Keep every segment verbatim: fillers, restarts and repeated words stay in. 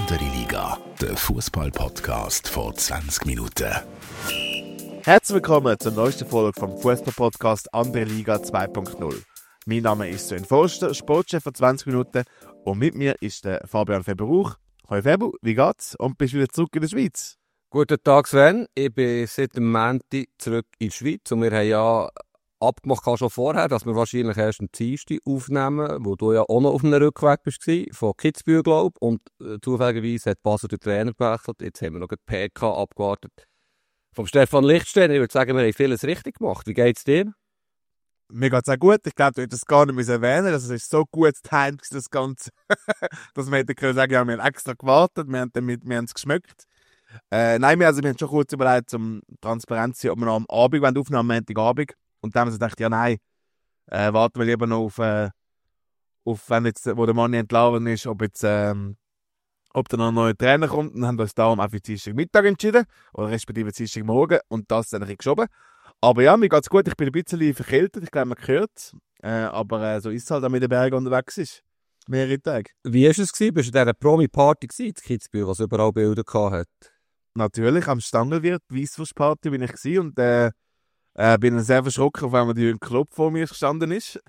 Andere Liga, der Fußball-Podcast vor zwanzig Minuten. Herzlich willkommen zur neuesten Folge vom Fußball-Podcast Andere Liga zwei Punkt null. Mein Name ist Sven Forster, Sportchef von zwanzig Minuten, und mit mir ist der Fabian Feber-Rauch. Hallo Feber, wie geht's? Und bist du wieder zurück in der Schweiz? Guten Tag Sven, ich bin seit dem Montag zurück in die Schweiz und wir haben ja abgemacht schon vorher, dass wir wahrscheinlich erst am Dienstag aufnehmen, wo du ja auch noch auf einem Rückweg bist, von Kitzbühel, glaube ich. Und äh, zufälligerweise hat Basel den Trainer gewechselt. Jetzt haben wir noch die P K abgewartet vom Stefan Lichtstein. Ich würde sagen, wir haben vieles richtig gemacht. Wie geht's dir? Mir geht's auch gut. Ich glaube, du hättest es gar nicht erwähnen. Das ist so gut timed, das Ganze, dass wir hätten können sagen, ja, wir haben extra gewartet, wir haben damit, wir haben es geschmeckt. Äh, nein, wir, also, wir haben schon kurz überlegt, um transparent zu sein, ob wir noch am Abend aufnehmen, am Montagabend. Und dann haben sie gedacht, ja nein, äh, warten wir lieber noch auf, äh, auf wenn jetzt, wo der Mann entlassen ist, ob jetzt, ähm, ob da noch ein neuer Trainer kommt. Und haben uns darum auch für Dienstagmittag entschieden, oder respektive Dienstagmorgen, und das dann ein bisschen geschoben. Aber ja, mir geht's gut, ich bin ein bisschen verkältet, ich glaube, man hört, äh, aber äh, so ist es halt, wenn man in den Bergen unterwegs ist. Mehrere Tage. Wie war es? Bist du in dieser Promi-Party in Kitzbühel, was überall Bilder hatte? Natürlich, am Stangelwirt, Weisswurst-Party bin ich gewesen, und äh, Äh, bin sehr verschrocken, weil der Jürgen Klopp vor mir gestanden ist.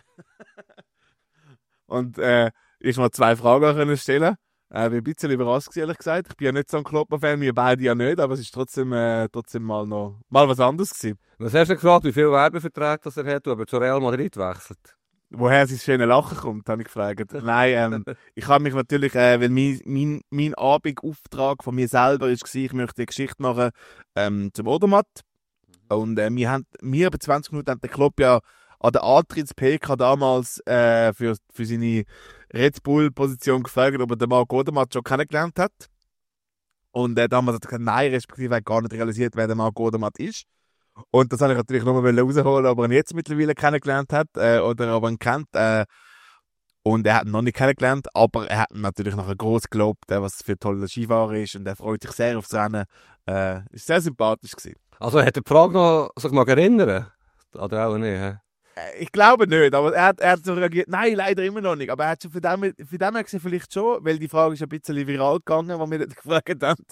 Und äh, ich mal zwei Fragen können stellen. Äh, bin ein bisschen überrascht, ehrlich gesagt. Ich bin ja nicht so ein Klopp-Fan, wir beide ja nicht, aber es ist trotzdem, äh, trotzdem mal noch mal was anderes gewesen. Was hast du gefragt, wie viele Werbeverträge das er hat, ob er zu Real Madrid wechselt? Woher sein schönes Lachen kommt, habe ich gefragt. Nein, ähm, ich habe mich natürlich, äh, weil mein, mein, mein Abendauftrag von mir selber war, ich möchte eine Geschichte machen ähm, zum Odermatt. Und äh, wir haben, wir bei zwanzig Minuten haben den Klopp ja an der Antritts-P K damals äh, für, für seine Red Bull-Position gefragt, ob er den Marc Odermatt schon kennengelernt hat. Und äh, damals hat er gesagt, nein, respektive hat gar nicht realisiert, wer der Marc Odermatt ist. Und das habe ich natürlich nur mal rausholen, ob er ihn jetzt mittlerweile kennengelernt hat äh, oder ob er ihn kennt. Äh, und er hat ihn noch nicht kennengelernt, aber er hat ihn natürlich nachher gross gelobt, äh, was für ein toller Skifahrer ist, und er freut sich sehr aufs Rennen. Äh, ist sehr sympathisch gewesen. Also hat er die Frage noch, soll ich mal erinnern? Oder auch nicht, he? Ich glaube nicht, aber er hat, er hat so reagiert, nein, leider immer noch nicht. Aber er hat schon für den, für den her gesehen vielleicht schon, weil die Frage ist ein bisschen viral gegangen, die wir dort gefragt haben.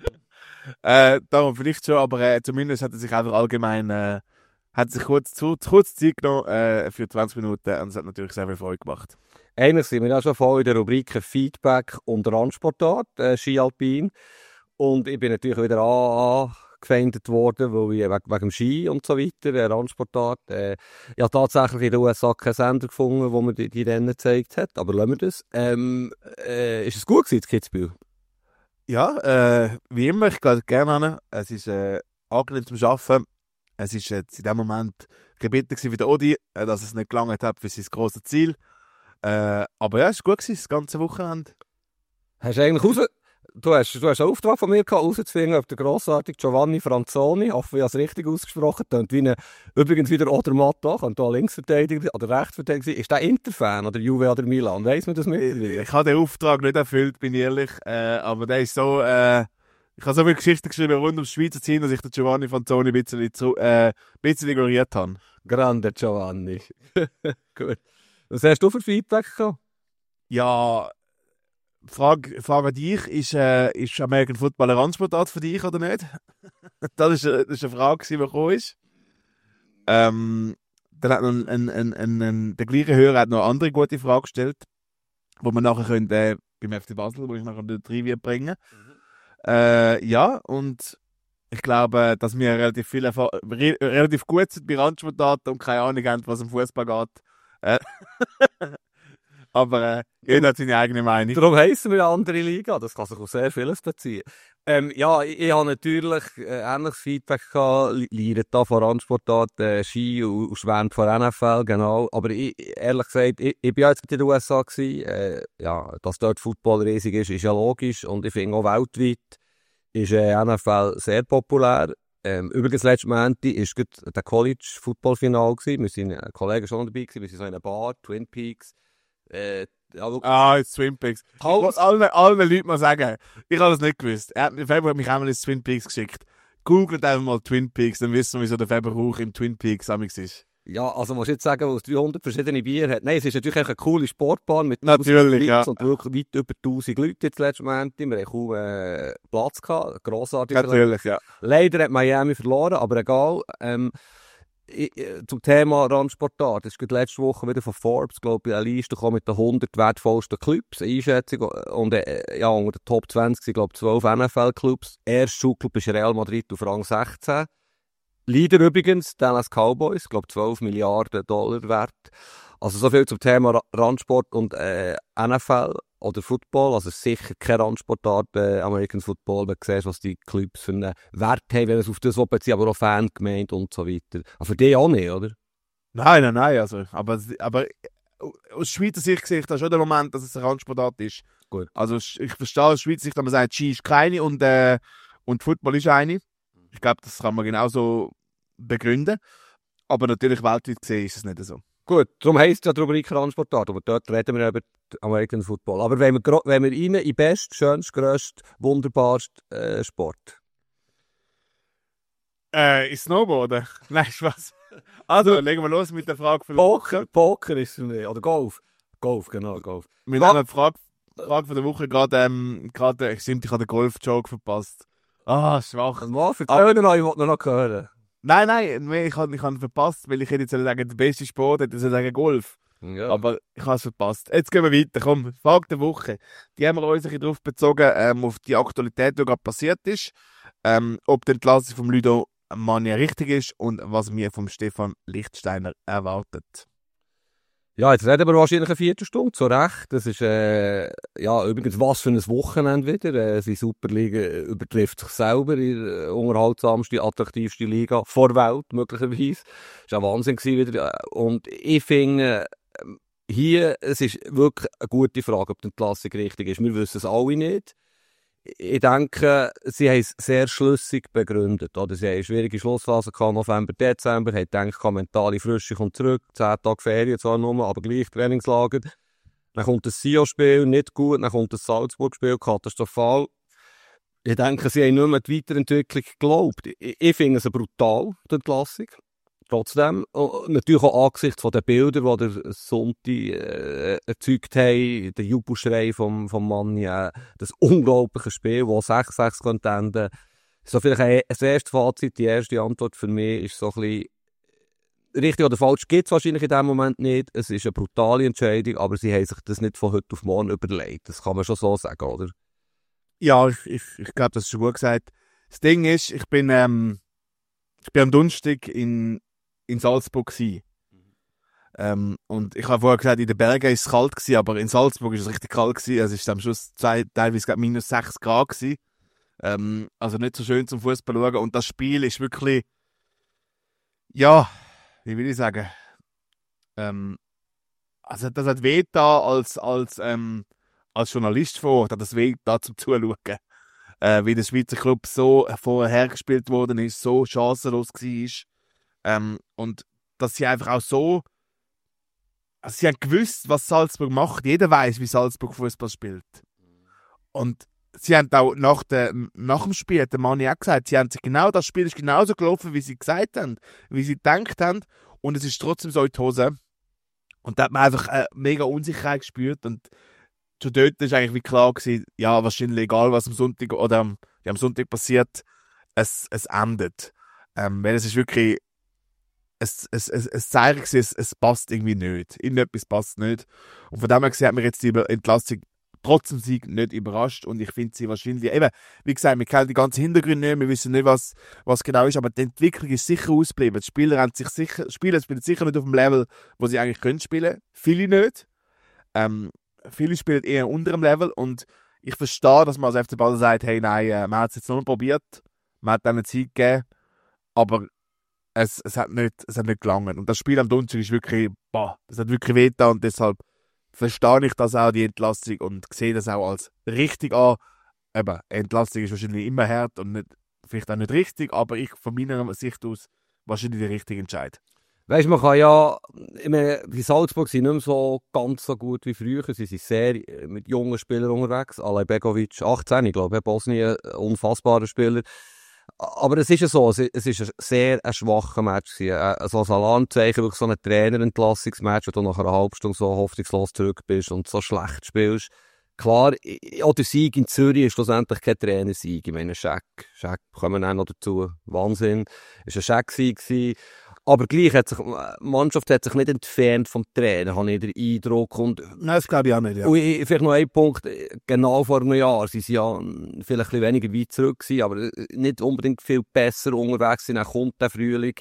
äh, darum vielleicht schon, aber äh, zumindest hat er sich einfach allgemein, äh, hat sich kurz, zu, kurz Zeit genommen äh, für zwanzig Minuten, und es hat natürlich sehr viel Freude gemacht. Eigentlich sind wir ja schon voll in der Rubrik Feedback und Randsportart, äh, Ski Alpin. Und ich bin natürlich wieder an gefeindet worden, weil ich wegen, wegen dem Ski und so weiter, äh, Randsportart. Äh, ich habe tatsächlich in den U S A keinen Sender gefunden, wo mir die, die Rennen gezeigt hat, aber lassen wir das. Ähm, äh, ist es gut gewesen, Kitzbühel? Ja, äh, wie immer, ich gehe gerne hin. Es ist äh, angenehm zum Arbeiten. Es war äh, in dem Moment gebeten wie der Odi, äh, dass es nicht gelangt hat für sein grosses Ziel. Äh, aber ja, es war gut gewesen, das ganze Wochenende. Hast du eigentlich raus... Du hast, du hast einen Auftrag von mir gehabt, herauszufinden, ob der grossartige Giovanni Franzoni, hoffe ich, habe es richtig ausgesprochen, tönt wie eine, übrigens wieder Odermatt da, könnte auch Linksverteidiger oder Rechtsverteidiger sein. Ist der Inter-Fan oder Juve oder Milan? Weiss man das mittlerweile? Ich, ich habe den Auftrag nicht erfüllt, bin ich ehrlich, äh, aber der ist so, äh, ich habe so viele Geschichten geschrieben rund ums Schweizer Team, dass ich den Giovanni Franzoni ein bisschen, zu, äh, ein bisschen ignoriert habe. Grande Giovanni. Gut. Was hast du für Feedback gehabt? Ja, Frage, Frage an dich, ist, äh, ist American Football eine Randsportart für dich oder nicht? das, war eine, eine Frage, die gekommen ist. Ähm, dann hat noch ein, ein, ein, ein, ein, der gleiche Hörer hat noch eine andere gute Frage gestellt, wo wir nachher können, äh, beim F C Basel, wo ich nachher den Trivia bringen. Mhm. Äh, ja, und ich glaube, dass wir relativ, viel Erfahr- re- relativ gut sind bei Randsportarten und keine Ahnung haben, was im Fußball geht. Äh, Aber äh, jeder hat seine eigene Meinung. Darum heissen wir eine andere Liga. Das kann sich auf sehr vieles beziehen. Ähm, ja, ich, ich habe natürlich äh, ähnliches Feedback gehabt. Leidet da von Randsportart, äh, Ski und, und schwärmt von N F L, genau. Aber ich, ehrlich gesagt, ich, ich bin ja jetzt in den U S A gewesen. Äh, ja, dass dort Football riesig ist, ist ja logisch. Und ich finde auch weltweit ist äh, N F L sehr populär. Ähm, übrigens, letztes Montag war der College-Football-Final gewesen. Wir sind, äh, Kollegen schon dabei gewesen. Wir sind so in einer Bar, Twin Peaks. Äh, ja, ah, jetzt Twin Peaks. Ich muss allen, allen Leuten mal sagen, ich habe das nicht gewusst. Er hat, der Februar hat mich einmal ins Twin Peaks geschickt. Googelt einfach mal Twin Peaks, dann wissen wir, wieso der Feber Rauch im Twin Peaks amigs ist. Ja, also musst du jetzt sagen, weil es dreihundert verschiedene Bier hat. Nein, es ist natürlich eine coole Sportbahn mit Natürlich, ja. und wirklich weit über tausend Leute jetzt letzten Moment. Wir haben kaum äh, Platz gehabt, grossartig. Natürlich, ja. Leider hat Miami verloren, aber egal. Ähm, ich, zum Thema Randsportart, das ist letzte Woche wieder von Forbes, glaube ich, eine Liste gekommen mit den hundert wertvollsten Clubs, eine Einschätzung. Und äh, ja, unter den Top zwanzig sind, glaube ich, zwölf N F L-Clubs. Erster Schulclub ist Real Madrid auf Rang sechzehn. Leader übrigens, Dallas Cowboys, glaube zwölf Milliarden Dollar wert. Also so viel zum Thema Randsport und äh, N F L oder Football. Also sicher keine Randsportart bei American Football, wenn du siehst, was die Clubs für einen Wert haben, wenn es auf das beziehen, aber auch Fangemeinde und so weiter. Aber für die auch nicht, oder? Nein, nein, nein. Also, aber, aber aus Schweizer Sicht sehe ich da schon den Moment, dass es eine Randsportart ist. Gut. Also ich verstehe aus Schweizer Sicht, dass man sagt, Ski ist keine und, äh, und Football ist eine. Ich glaube, das kann man genauso begründen. Aber natürlich weltweit gesehen ist es nicht so. Gut, darum heisst es ja die Rubrik Randsportart, aber dort reden wir über American Football. Aber wenn wir, wenn wir rein in best, schönst, grösst, wunderbarst äh, Sport? Äh, ist Snowboarden? Nein, Spaß. Also, legen wir los mit der Frage von der Poker, Woche. Poker ist es nicht. Oder Golf. Golf, genau, Golf. Wir haben eine Frage, Frage von der Woche gerade, ähm, gerade, stimmt, ich habe den Golf-Joke verpasst. Ah, schwach. Mal, erzähl noch, ich wollte noch hören. Nein, nein, ich habe ich hab verpasst, weil ich hätte jetzt sagen, der beste Sport, hätte ich sagen Golf. Ja. Aber ich habe es verpasst. Jetzt gehen wir weiter, komm, Frage der Woche. Die haben wir uns ein bisschen darauf bezogen, ähm, auf die Aktualität, die gerade passiert ist, ähm, ob die Entlassung von Ludo Mania richtig ist und was wir vom Stefan Lichtsteiner erwartet. Ja, jetzt reden wir wahrscheinlich eine Viertelstunde, so recht. Das ist, äh, ja, übrigens, was für ein Wochenende wieder. Äh, die Superliga übertrifft sich selber in der unterhaltsamste, attraktivste Liga vor Welt, möglicherweise. Das war ein Wahnsinn gewesen wieder. Und ich finde, hier, es ist wirklich eine gute Frage, ob die Entlassung richtig ist. Wir wissen es alle nicht. Ich denke, sie haben es sehr schlüssig begründet. Oder? Sie haben eine schwierige Schlussphase gehabt, November, Dezember, haben gedacht, mentale Frische kommt zurück, zehn Tage Ferien zwar nur, aber gleich Trainingslager. Dann kommt das S I O-Spiel, nicht gut, dann kommt das Salzburg-Spiel, katastrophal. Ich denke, sie haben nicht mehr an die Weiterentwicklung geglaubt. Ich, ich finde es brutal, die Entlassung. Trotzdem, natürlich auch angesichts der Bilder, die der Sonntag äh, erzeugt haben, der Jubelschrei vom, vom Mann, ja, das unglaubliche Spiel, das sechs sechs könnte enden. So vielleicht ein, das erste Fazit, die erste Antwort für mich ist so ein bisschen, richtig oder falsch gibt es wahrscheinlich in dem Moment nicht. Es ist eine brutale Entscheidung, aber sie haben sich das nicht von heute auf morgen überlegt. Das kann man schon so sagen, oder? Ja, ich, ich, ich glaube, das ist schon gut gesagt. Das Ding ist, ich bin, ähm, ich bin am Donnerstag in in Salzburg gsi. Mhm. Ähm, und ich habe vorher gesagt, in den Bergen war es kalt gewesen, aber in Salzburg war es richtig kalt gewesen. Also es war am Schluss zwei, teilweise minus sechs Grad gewesen. Ähm, also nicht so schön zum Fußball schauen. Und das Spiel ist wirklich, ja, wie will ich sagen, ähm, also das hat weh da als, als, ähm, als Journalist vor Ort, hat das weh da zum Zuschauen. Äh, wie der Schweizer Club so vorher gespielt worden ist, so chancenlos war. Ähm, und dass sie einfach auch so, also sie haben gewusst, was Salzburg macht. Jeder weiß, wie Salzburg Fußball spielt. Und sie haben auch nach, der, nach dem Spiel, hat der Manni auch gesagt, sie haben sich genau, das Spiel ist genauso gelaufen, wie sie gesagt haben, wie sie gedacht haben. Und es ist trotzdem so in die Hose. Und da hat man einfach eine mega Unsicherheit gespürt. Und schon dort ist eigentlich wie klar gewesen, ja, wahrscheinlich egal, was am Sonntag oder am, ja, am Sonntag passiert, es, es endet. Ähm, weil es ist wirklich Es, es, es, es zeigt sich, es, es passt irgendwie nicht. Irgendetwas passt nicht. Und von dem her gesehen hat mich jetzt die Entlassung trotz dem Sieg nicht überrascht. Und ich finde sie wahrscheinlich, eben, wie gesagt, wir kennen die ganzen Hintergründe nicht, wir wissen nicht, was, was genau ist, aber die Entwicklung ist sicher ausgeblieben. Die Spieler haben sich sicher, Spieler spielen sicher nicht auf dem Level, wo sie eigentlich können spielen. Viele nicht. Ähm, viele spielen eher unter dem Level. Und ich verstehe, dass man als F C Basel sagt, hey, nein, äh, man hat es jetzt nur probiert, man hat denen Zeit gegeben, aber Es, es, hat nicht, es hat nicht gelangen. Und das Spiel am Donnerstag ist wirklich, boah, das hat wirklich wehgetan und deshalb verstehe ich das auch, die Entlassung, und sehe das auch als richtig an. Eben, Entlassung ist wahrscheinlich immer hart und nicht, vielleicht auch nicht richtig, aber ich von meiner Sicht aus wahrscheinlich der richtige Entscheid. Weißt du, man kann ja, ich meine, die Salzburg sind nicht mehr so ganz so gut wie früher. Sie sind sehr mit jungen Spielern unterwegs. Alej Begovic, achtzehn, ich glaube, Bosnien, unfassbarer Spieler. Aber es ist ja so, es es ist ein sehr ein schwacher Match gewesen. Äh, So ein Alarmzeichen, wirklich so ein Trainerentlassungsmatch, wo du nach einer halben Stunde so hoffnungslos zurück bist und so schlecht spielst. Klar, i- auch der Sieg in Zürich ist schlussendlich kein Trainersieg. Ich meine, Scheck, Scheck kommen wir auch noch dazu. Wahnsinn. Es war ein Scheck-Sieg gewesen. Aber gleich hat sich, die Mannschaft hat sich nicht entfernt vom Trainer, habe ich den Eindruck. Und, Nein, das glaube ich auch nicht, ja. und ich- vielleicht noch ein Punkt, genau vor einem Jahr sie sind ja vielleicht ein bisschen weniger weit zurück gewesen, aber nicht unbedingt viel besser unterwegs sind. Dann kommt der Frühling.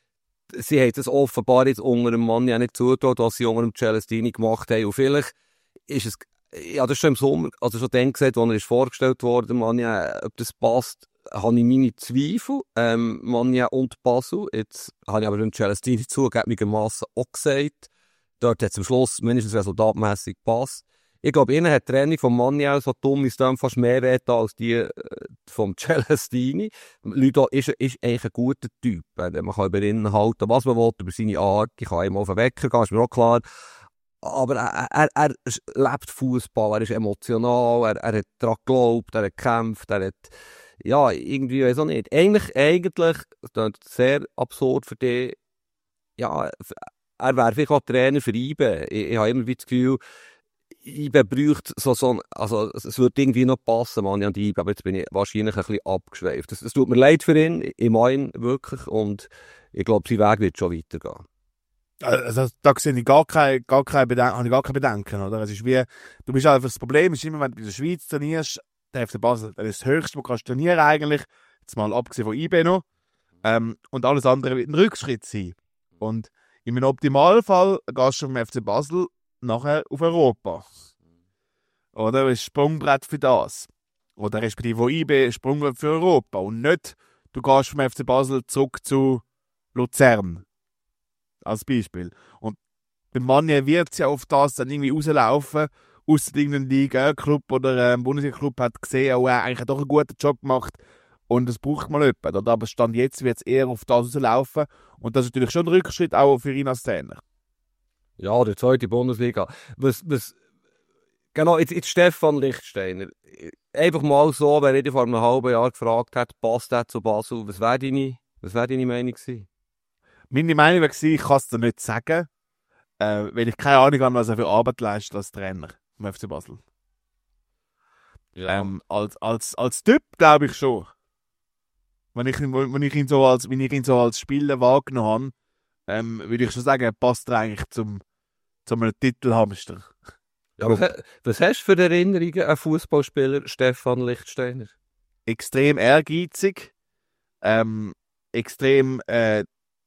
Sie haben es offenbar jetzt unter dem Mann ja nicht zugetraut, was sie unter dem Celestini gemacht haben. Und vielleicht ist es, ja, das ist schon im Sommer, also schon dann gesagt, als er ist vorgestellt wurde, Manja, ob das passt, habe ich meine Zweifel. Ähm, Manja und Basel. Jetzt habe ich aber dem Celestini zugegebenermassen auch gesagt. Dort hat es am Schluss mindestens resultatmässig gepasst. Ich glaube, ihnen hat die Training von Manja so dumm ist dann fast mehr wert als die äh, vom Celestini. Ludo ist, ist eigentlich ein guter Typ. Äh, Man kann über ihn halten, was man will, über seine Art. Ich kann ihm auf den Wecker gehen, ist mir auch klar. Aber er, er, er lebt Fußball, er ist emotional, er, er hat daran geglaubt, er hat gekämpft, er hat, ja, irgendwie, weiß auch nicht. Eigentlich, eigentlich, das ist sehr absurd für dich, ja, er wäre vielleicht auch Trainer für I B E. Ich, ich habe immer wieder das Gefühl, I B E bräuchte so, so ein, also es würde irgendwie noch passen, man, an die I B E, aber jetzt bin ich wahrscheinlich ein bisschen abgeschweift. Es tut mir leid für ihn, ich meine wirklich, und ich glaube, sein Weg wird schon weitergehen. Also, da sehe ich gar keine, gar keine Bedenken, habe ich gar keine Bedenken, oder? Es ist wie, du bist einfach, das Problem ist immer, wenn du in der Schweiz trainierst, der F C Basel, das ist das Höchste, was du kannst trainieren eigentlich, jetzt mal abgesehen von I B noch, ähm, und alles andere wird ein Rückschritt sein. Und in einem Optimalfall gehst du vom F C Basel nachher auf Europa. Oder? Das ist ein Sprungbrett für das. Oder respektive von I B ein Sprungbrett für Europa. Und nicht, du gehst vom F C Basel zurück zu Luzern. Als Beispiel. Und bei Manja wird es ja auf das dann irgendwie rauslaufen, aus irgendeinem Liga-Club oder einem Bundesliga-Club hat gesehen, oh, er eigentlich doch einen guten Job gemacht und es braucht mal jemanden. Oder? Aber Stand jetzt wird es eher auf das rauslaufen und das ist natürlich schon ein Rückschritt auch für ihn als Trainer. Ja, der zweite Bundesliga. Was, was, genau, jetzt, jetzt Stefan Lichtsteiner. Einfach mal so, wenn ich dich vor einem halben Jahr gefragt hätte, passt der zu Basel, was wäre deine, was wär deine Meinung gewesen? Meine Meinung war, ich kann es dir nicht sagen, äh, weil ich keine Ahnung habe, was er für Arbeit leistet als Trainer vom F C Basel. Ja. Ähm, als, als, als Typ glaube ich schon. Wenn ich, ihn- wenn, ich ihn so als, wenn ich ihn so als Spieler wahrgenommen habe, ähm, würde ich schon sagen, er passt er eigentlich zum, zum einem Titelhamster. Ja, was, was hast du für Erinnerungen an Fußballspieler Stefan Lichtsteiner? Extrem ehrgeizig, ähm, extrem, äh,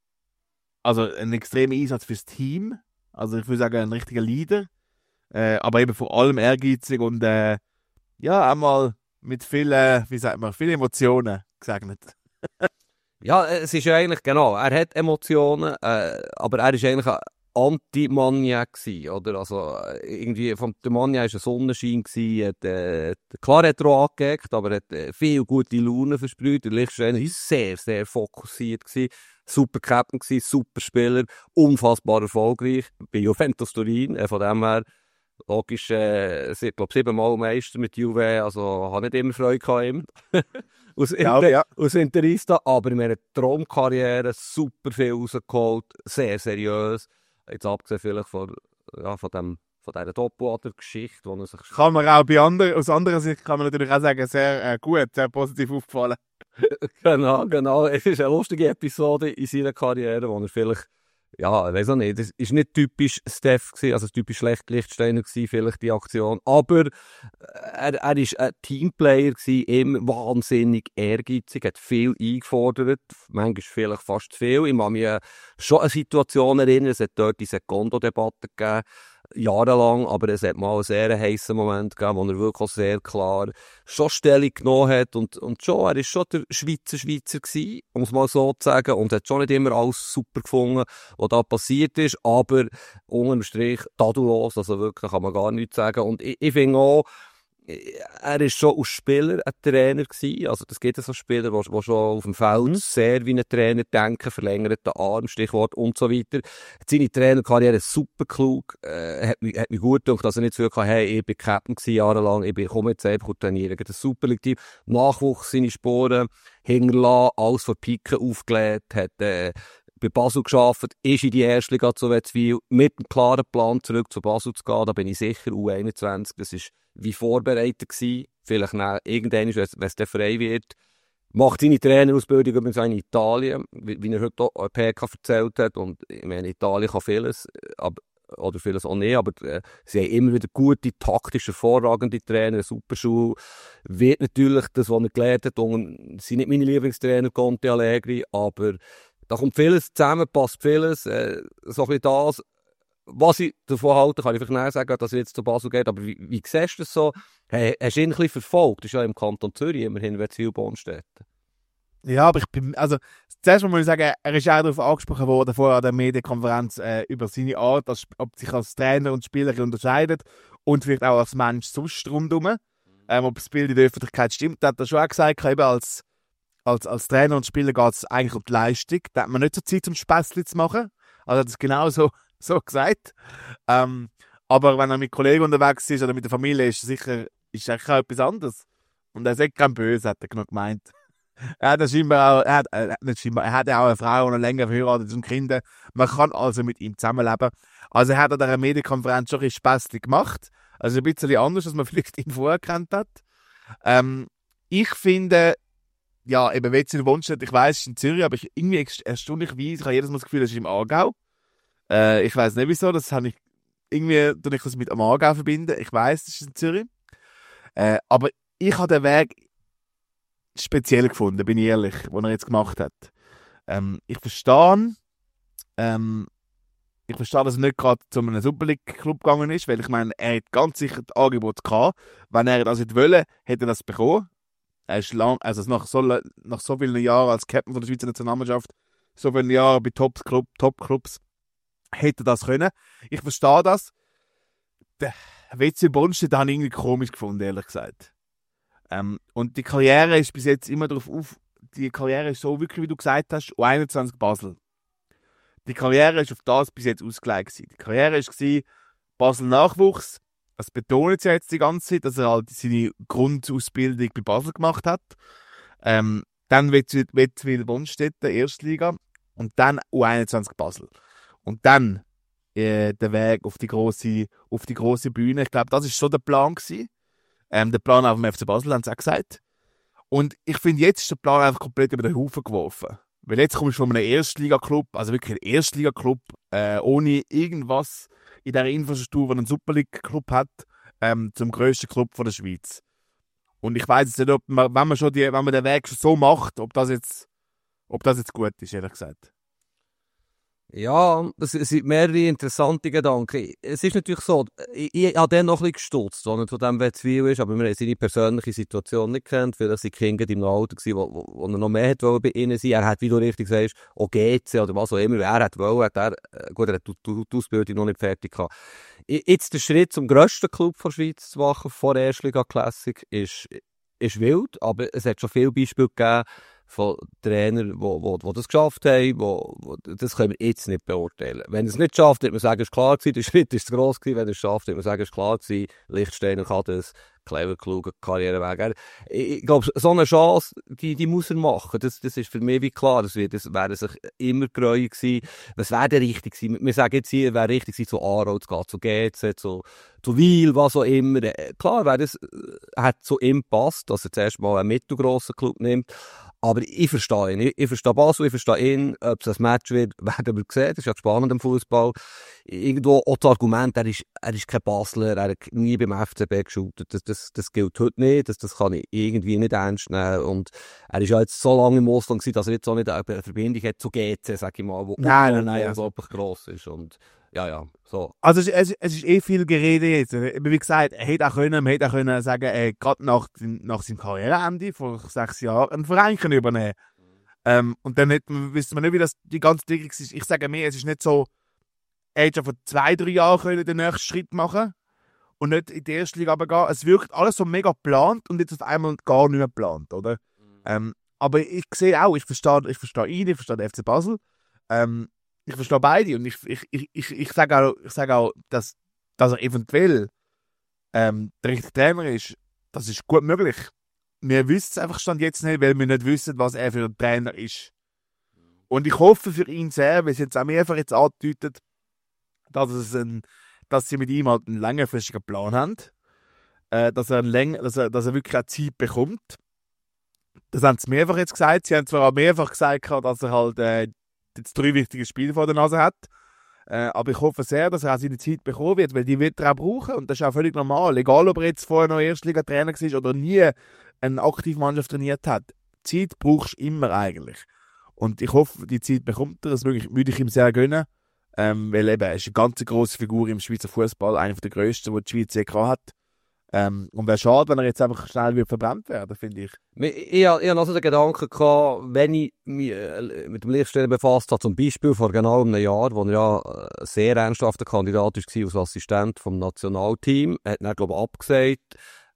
also ein extremer Einsatz fürs Team. Also ich würde sagen, ein richtiger Leader. Äh, aber eben vor allem ehrgeizig und äh, ja, einmal mit vielen, wie sagt man, vielen Emotionen gesegnet. Ja, es ist ja eigentlich, genau, er hat Emotionen, äh, aber er ist eigentlich ein Anti-Maniac gewesen, oder? Also, äh, irgendwie, vom, der Maniac war ein Sonnenschein gewesen, hat, äh, klar hat er auch angeeckt, aber er hat äh, viel gute Laune versprüht. Der Lichtsteiner war sehr, sehr fokussiert gewesen, super Captain gewesen, super Spieler, unfassbar erfolgreich, bei Juventus Turin, äh, von dem her, logisch, äh, ich glaube, siebenmal Meister mit Juve, also, habe nicht immer Freude an ihm. aus, Ja, Inter, ja. aus Interista, aber in meiner Traumkarriere super viel rausgeholt, sehr seriös. Jetzt abgesehen vielleicht von, ja, von, dem, von dieser Doppelwater-Geschichte, wo er sich... Kann man auch bei anderen, aus anderer Sicht kann man natürlich auch sagen, sehr äh, gut, sehr positiv aufgefallen. Genau, genau. Es ist eine lustige Episode in seiner Karriere, wo er vielleicht, ja, ich weiß auch nicht, es ist nicht typisch Steph gewesen, also typisch schlecht Lichtsteiner gewesen, vielleicht die Aktion, aber er, er ist ein Teamplayer gewesen, immer wahnsinnig ehrgeizig, hat viel eingefordert, manchmal vielleicht fast zu viel. Ich kann mich äh, schon an Situationen erinnern, es hat dort die Secondo-Debatte gegeben, jahrelang, aber es hat mal einen sehr heissen Moment gegeben, wo er wirklich sehr klar schon Stellung genommen hat und, und schon, er war schon der Schweizer Schweizer gewesen, um es mal so zu sagen, und hat schon nicht immer alles super gefunden, was da passiert ist, aber unterm Strich tadellos, also wirklich kann man gar nichts sagen. Und ich, ich finde auch, er ist schon als Spieler ein Trainer gewesen. Also, das gibt es so Spieler, die, die schon auf dem Feld mhm. sehr wie ein Trainer denken, verlängerten Arm, Stichwort und so weiter. Seine Trainerkarriere ist super klug, äh, hat mich, hat mich gut gedacht, dass er nicht so viel hey, ich bin Captain gewesen, jahrelang, ich bin, komme jetzt einfach und trainiere. Das Superlativ. Nachwuchs, seine Sporen, hinterlassen, alles von Piken aufgelegt, hat, äh, bei Basel gearbeitet, ist in die erste Liga zu Wetzwil, mit einem klaren Plan zurück zu Basel zu gehen, da bin ich sicher, U einundzwanzig, das ist wie vorbereitet gewesen, vielleicht nach, irgendwann, wenn es dann frei wird, macht seine Trainerausbildung übrigens in Italien, wie, wie er heute auch P K erzählt hat, und ich meine, Italien kann vieles, aber, oder vieles auch nicht, aber äh, sie haben immer wieder gute, taktisch hervorragende Trainer, eine super Schule, wird natürlich das, was er gelernt hat, und sind nicht meine Lieblingstrainer, Conte, Allegri, aber da kommt vieles zusammen, passt vieles, äh, so ein bisschen das. Was ich davon halte, kann ich vielleicht nicht sagen, dass er jetzt zu Basel geht, aber wie, wie siehst du das so? Hey, hast du ihn ein bisschen verfolgt? Das ist ja im Kanton Zürich immerhin Wetzwil-Bonstetten. Ja, aber ich bin, also, zuerst muss ich sagen, er ist auch darauf angesprochen worden, vorher an der Medienkonferenz, äh, über seine Art, als, ob sich als Trainer und Spieler unterscheidet und vielleicht auch als Mensch sonst rundherum. Ähm, ob das Bild in der Öffentlichkeit stimmt, da hat er schon auch gesagt, eben als Als, als Trainer und Spieler geht es eigentlich um die Leistung. Da hat man nicht so Zeit, um Späßchen zu machen. Also hat er es genau so, so gesagt. Ähm, aber wenn er mit Kollegen unterwegs ist oder mit der Familie, ist sicher ist eigentlich auch etwas anderes. Und er sagt kein Böse, hat er genau gemeint. Er hat scheinbar auch, er hat, äh, nicht scheinbar, er hat auch eine Frau, die länger verheiratet und Kinder. Man kann also mit ihm zusammenleben. Also er hat an dieser Medienkonferenz schon ein bisschen Späßchen gemacht. Also ein bisschen anders, als man vielleicht ihn vorher kennt hat. Ähm, ich finde, ja, eben Wetzwil Bonstetten, ich weiss, es ist in Zürich, aber ich, irgendwie erstaunlicherweise, ich habe jedes Mal das Gefühl, es ist im Aargau. Äh, ich weiss nicht wieso, das habe ich irgendwie, tue ich das mit am Aargau verbinden. Ich weiss, es ist in Zürich. Äh, aber ich habe den Weg speziell gefunden, bin ich ehrlich, den er jetzt gemacht hat. Ähm, ich verstehe, ähm, ich verstehe, dass er nicht gerade zu einem Super League-Club gegangen ist, weil ich meine, er hat ganz sicher das Angebot gehabt. Wenn er das nicht wollte, hätte er das bekommen. Er ist lang, also nach so, nach so vielen Jahren als Captain von der Schweizer Nationalmannschaft, so viele Jahre bei Top-Club, Top-Clubs, hätte das können. Ich verstehe das. Der Wetzwil Bonstetten habe ich irgendwie komisch gefunden, ehrlich gesagt. Ähm, und die Karriere ist bis jetzt immer darauf auf, die Karriere ist so wirklich, wie du gesagt hast, U einundzwanzig Basel. Die Karriere ist auf das bis jetzt ausgelegt gewesen. Die Karriere war Basel Nachwuchs. Das betont ja jetzt die ganze Zeit, dass er halt seine Grundausbildung bei Basel gemacht hat. Ähm, dann Wetzwil Bonstetten, Erstliga. Und dann U einundzwanzig Basel. Und dann äh, der Weg auf die grosse, auf die grosse Bühne. Ich glaube, das war schon der Plan gewesen. Ähm, der Plan auf dem F C Basel, haben sie auch gesagt. Und ich finde, jetzt ist der Plan einfach komplett über den Haufen geworfen. Weil jetzt kommst du von einem Erstliga-Club, also wirklich ein Erstliga-Club, äh, ohne irgendwas in der Infrastruktur, die einen Super League-Club hat, ähm, zum grössten Club von der Schweiz. Und ich weiss jetzt nicht, ob man, wenn man schon die, wenn man den Weg schon so macht, ob das jetzt, ob das jetzt gut ist, ehrlich gesagt. Ja, es sind mehrere interessante Gedanken. Es ist natürlich so, ich, ich habe dann noch ein bisschen gestutzt, als er von dem Wetzwil ist, aber wir haben seine persönliche Situation nicht kennt, weil er seine Kinder im Alter war, wo, wo, wo er noch mehr wollte bei ihnen sein. Er hat, wie du richtig sagst, auch G C oder was auch immer, er hat wollen, hat er, gut, er hat die, die, die Ausbildung noch nicht fertig gehabt. Jetzt der Schritt zum grössten Club der Schweiz zu machen, vor der Erstliga Classic, ist, ist wild, aber es hat schon viele Beispiele gegeben, von Trainern, die wo, wo, wo das geschafft haben, wo, wo, das können wir jetzt nicht beurteilen. Wenn er es nicht schafft, wird man sagen, es war klar gewesen, der Schritt ist zu gross gewesen. Wenn er es schafft, wird man sagen, es war klar gewesen, Lichtsteiner kann das, clever, kluger Karriereweg. Ich, ich glaube, so eine Chance, die, die muss er machen. Das, das ist für mich wie klar. Das, wird, das wäre sich immer gereut gewesen. Was wäre denn richtig gewesen? Wir sagen jetzt hier, wäre richtig gewesen, zu Aarau zu gehen, zu G C, zu, zu Wiel, was auch immer. Klar, wäre das, hat zu ihm gepasst, dass er zuerst mal einen mittelgrossen Club nimmt. Aber ich verstehe ihn. Ich, ich verstehe Basel, ich verstehe ihn. Ob es ein Match wird, werden wir sehen. Das ist ja spannend im Fußball. Irgendwo auch das Argument, er ist, er ist kein Basler, er hat nie beim F C B geshootet. Das, das, das gilt heute nicht. Das, das kann ich irgendwie nicht ernst nehmen. Und er ist ja jetzt so lange im Ausland gewesen, dass er jetzt auch nicht eine Verbindung hat zu G C, sag ich mal, wo nein, nein, nein, unglaublich also gross ist. Und ja, ja, so. Also es, es, es ist eh viel Gerede jetzt. Wie gesagt, er hätte auch können, man hätte auch können sagen, er gerade nach, nach seinem Karriereende vor sechs Jahren einen Verein können übernehmen. Ähm, und dann hätte man, wüsste man nicht, wie das die ganze Ding ist. Ich sage mir, es ist nicht so, er hätte schon vor zwei, drei Jahren können den nächsten Schritt machen. und nicht in die erste Liga gehen. Es wirkt alles so mega geplant und jetzt auf einmal gar nicht mehr geplant, oder? Mhm. Ähm, aber ich sehe auch, ich verstehe, ich verstehe ihn, ich verstehe den F C Basel. Ähm, ich verstehe beide und ich, ich, ich, ich, ich sage auch, ich sage auch, dass, dass er eventuell ähm, der richtige Trainer ist. Das ist gut möglich. Wir wissen es einfach stand jetzt nicht, weil wir nicht wissen, was er für ein Trainer ist. Und ich hoffe für ihn sehr, weil es jetzt auch mehrfach jetzt andeutet, dass, es ein, dass sie mit ihm halt einen längerfristigen Plan haben. Äh, dass, er ein Läng- dass, er, dass er wirklich eine Zeit bekommt. Das haben sie mehrfach jetzt gesagt. Sie haben zwar auch mehrfach gesagt, dass er halt äh, jetzt drei wichtige Spiele vor der Nase hat. Äh, aber ich hoffe sehr, dass er auch seine Zeit bekommen wird, weil die wird er auch brauchen. Und das ist auch völlig normal. Egal, ob er jetzt vorher noch Erstliga-Trainer war oder nie eine aktive Mannschaft trainiert hat. Zeit brauchst du immer eigentlich. Und ich hoffe, die Zeit bekommt er. Das würde ich, würde ich ihm sehr gönnen. Ähm, weil eben, er ist eine ganz grosse Figur im Schweizer Fußball. Einer der grössten, die die Schweiz je gehabt hat. Ähm, und wäre schade, wenn er jetzt einfach schnell wird verbrannt werden, finde ich. Ich, ich, ich hatte also den Gedanken gehabt, wenn ich mich mit dem Lichtsteller befasst habe, zum Beispiel vor genau einem Jahr, wo er ja ein sehr ernsthafter Kandidat war als Assistent vom Nationalteam, hat er, glaube ich, abgesagt,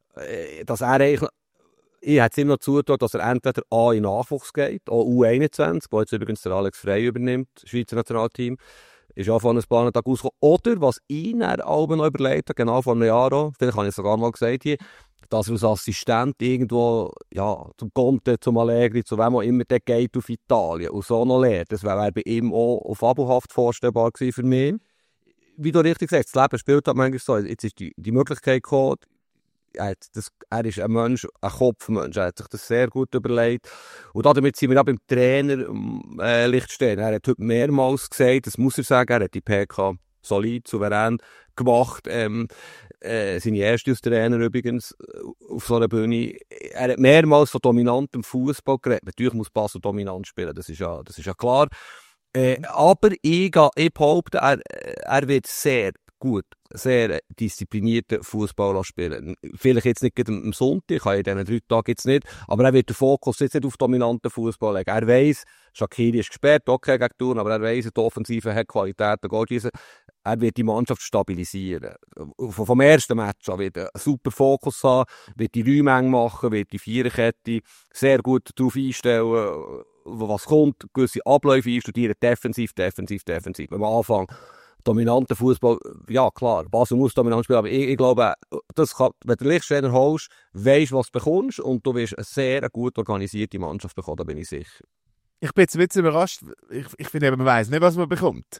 dass er eigentlich, ich hätte es ihm noch zugetraut, dass er entweder A in Nachwuchs geht, auch U einundzwanzig, wo jetzt übrigens der Alex Frey übernimmt, das Schweizer Nationalteam, ist ja von ein paar Tagen ausgekommen. Oder, was ich dann auch noch überlegt habe, genau vor einem Jahr auch, vielleicht habe ich es sogar mal gesagt hier, dass er als Assistent irgendwo, ja, zum Conte, zum Allegri, zu wem auch immer, der geht auf Italien und so noch lernt. Das wäre bei ihm auch auf fabelhaft vorstellbar gewesen für mich. Wie du richtig sagst, das Leben spielt halt manchmal so. Jetzt ist die, die Möglichkeit gekommen, er, hat das, er ist ein Mensch, ein Kopfmensch, er hat sich das sehr gut überlegt. Und damit sind wir auch beim Trainer äh, Lichtsteiner. Er hat heute mehrmals gesagt, das muss er sagen, er hat die P K solid, souverän gemacht. Ähm, äh, seine erste als Trainer übrigens auf so einer Bühne. Er hat mehrmals von dominantem Fußball geredet. Natürlich muss Basel dominant spielen, das ist ja, das ist ja klar. Äh, aber ich, ich behaupte, er, er wird sehr gut, sehr disziplinierten Fußball spielen. Vielleicht jetzt nicht am Sonntag, kann ich diesen drei Tagen jetzt nicht, aber er wird den Fokus jetzt nicht auf dominanten Fußball legen. Er weiss, Shaqiri ist gesperrt, okay, gegen Thun, aber er weiss, die Offensive hat Qualität, da geht diese. Er wird die Mannschaft stabilisieren. Vom ersten Match an wird er einen super Fokus haben, wird die Räume eng machen, wird die Viererkette sehr gut darauf einstellen, was kommt, gewisse Abläufe einstudieren, defensiv, defensiv, defensiv. Am Anfang dominanter Fußball, ja klar, Basel muss dominant spielen, aber ich, ich glaube, das kann, wenn du den Lichtsteiner holst, weisst was du bekommst und du wirst eine sehr gut organisierte Mannschaft bekommen, da bin ich sicher. Ich bin jetzt ein bisschen überrascht. Ich, ich finde eben, man weiss nicht, was man bekommt.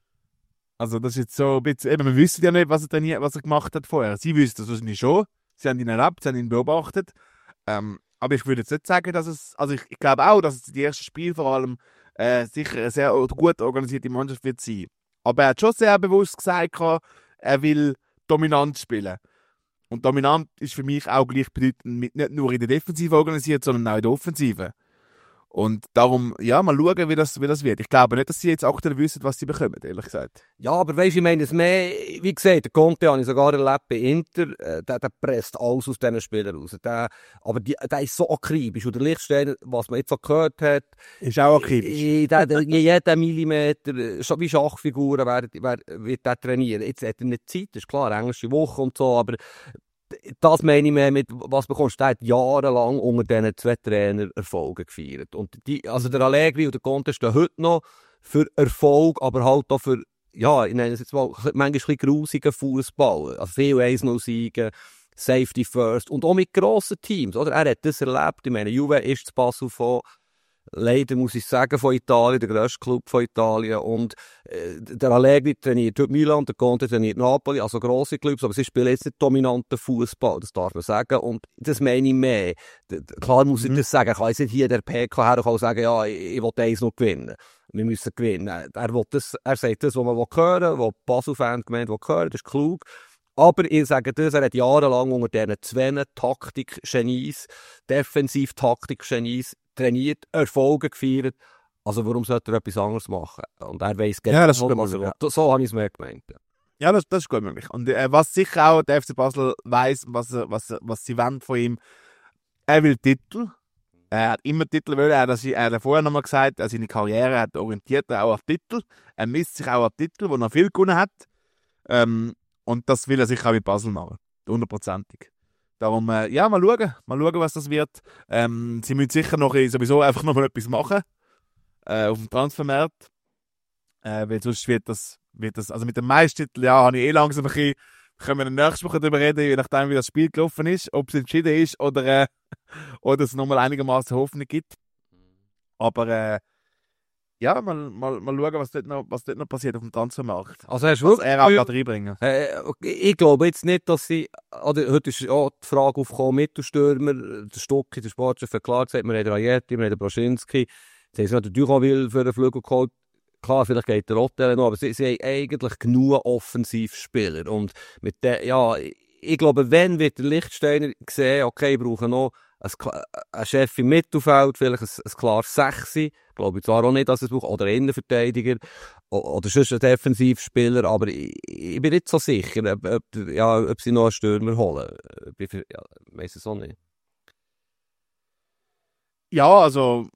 Also das ist jetzt so ein bisschen, eben, wir wissen ja nicht, was er, trainiert, was er gemacht hat vorher. Sie wissen das wahrscheinlich schon. Sie haben ihn erlebt, sie haben ihn beobachtet. Ähm, aber ich würde jetzt nicht sagen, dass es, also ich, ich glaube auch, dass es die ersten Spiele vor allem äh, sicher eine sehr gut organisierte Mannschaft wird sein. Aber er hat schon sehr bewusst gesagt, er will dominant spielen. Und dominant ist für mich auch gleichbedeutend mit nicht nur in der Defensive organisiert, sondern auch in der Offensive. Und darum, ja, mal schauen, wie das, wie das wird. Ich glaube nicht, dass sie jetzt aktuell wissen, was sie bekommen, ehrlich gesagt. Ja, aber weisst du, ich meine es mehr, wie gesagt, der Conte habe ich sogar erlebt bei Inter, äh, der, der presst alles aus diesen Spielern raus. Der, aber die, der ist so akribisch. Und der Lichtsteiner, was man jetzt so gehört hat, ist auch akribisch. Äh, der, der, jeden Millimeter, wie Schachfiguren wird, wird der trainieren. Jetzt hat er nicht Zeit, das ist klar, englische Woche und so, aber das meine ich mehr mit, was bekommst du, der hat jahrelang unter diesen zwei Trainern Erfolge gefeiert. Und die, also der Allegri und der Conte stehen heute noch für Erfolg, aber halt auch für, ja, ich nenne es jetzt mal, manchmal ein bisschen grusigen Fußball. Also viel eins null Siege, Safety First und auch mit grossen Teams, oder? Er hat das erlebt, ich meine, Juve ist zu Basel von, leider muss ich sagen, von Italien, der grösste Club von Italien. Und äh, der Allegri trainiert heute Milan, der Conte trainiert Napoli, also grosse Clubs, aber sie spielen jetzt nicht dominanten Fußball, das darf man sagen. Und das meine ich mehr. D- Klar muss ich mhm. das sagen, ich kann jetzt nicht hier der P K her und sagen, ja, ich, ich will eins noch gewinnen. Wir müssen gewinnen. Er, will das, er sagt das, was man hören will, was Basel-Fans gemeint hören, das ist klug. Aber ich sage das, er hat jahrelang unter diesen zwei Taktik-Genies, Defensiv-Taktik-Genies trainiert, Erfolge gefeiert. Also warum sollte er etwas anderes machen? Und er weiss genau, ja, das was möglich, er ja. So habe ich es mir gemeint. Ja, ja das, das ist gut möglich. Und äh, was sicher auch der F C Basel weiss, was, was, was sie wollen von ihm, er will Titel. Er hat immer Titel wollen. Er hat, er hat vorher noch mal gesagt, er seine Karriere hat orientiert auch auf Titel. Er misst sich auch auf Titel, wo er viel gewonnen hat. Ähm, Und das will er sicher auch mit Basel machen. Hundertprozentig. Darum, äh, ja, mal schauen. Mal schauen, was das wird. Ähm, sie müssen sicher noch sowieso einfach noch mal etwas machen. Äh, auf dem Transfermarkt. Äh, weil sonst wird das, wird das, also mit dem Meistertitel, ja, habe ich eh langsam ein bisschen, können wir in der nächsten Woche darüber reden, je nachdem, wie das Spiel gelaufen ist, ob es entschieden ist oder, äh, oder es nochmal einigermaßen Hoffnung gibt. Aber, äh, ja, mal, mal, mal schauen, was dort, noch, was dort noch passiert auf dem Transfermarkt. Also hast du Was wirklich, er auch gerade reinbringen. äh, okay, ich glaube jetzt nicht, dass sie, oder heute ist auch die Frage aufgekommen, Mittelstürmer, der Stucki, der Sportchef hat klar gesagt, wir haben den Rajetti, wir haben den Broschinski, jetzt haben sie noch den Duchoville für den Flügel geholt. Klar, vielleicht geht der Hotel noch, aber sie, sie haben eigentlich genug Offensivspieler. Und mit der, ja, ich glaube, wenn wird der Lichtsteiner sehen, okay, ich brauche noch einen Chef im Mittelfeld, vielleicht ein, ein klares Sechsi, glaube ich zwar auch nicht, dass es braucht, oder einen Innenverteidiger, oder sonst einen Defensivspieler, aber ich, ich bin nicht so sicher, ob, ob, ja, ob sie noch einen Stürmer holen. Ich ja, weiss es auch nicht. Ja, also...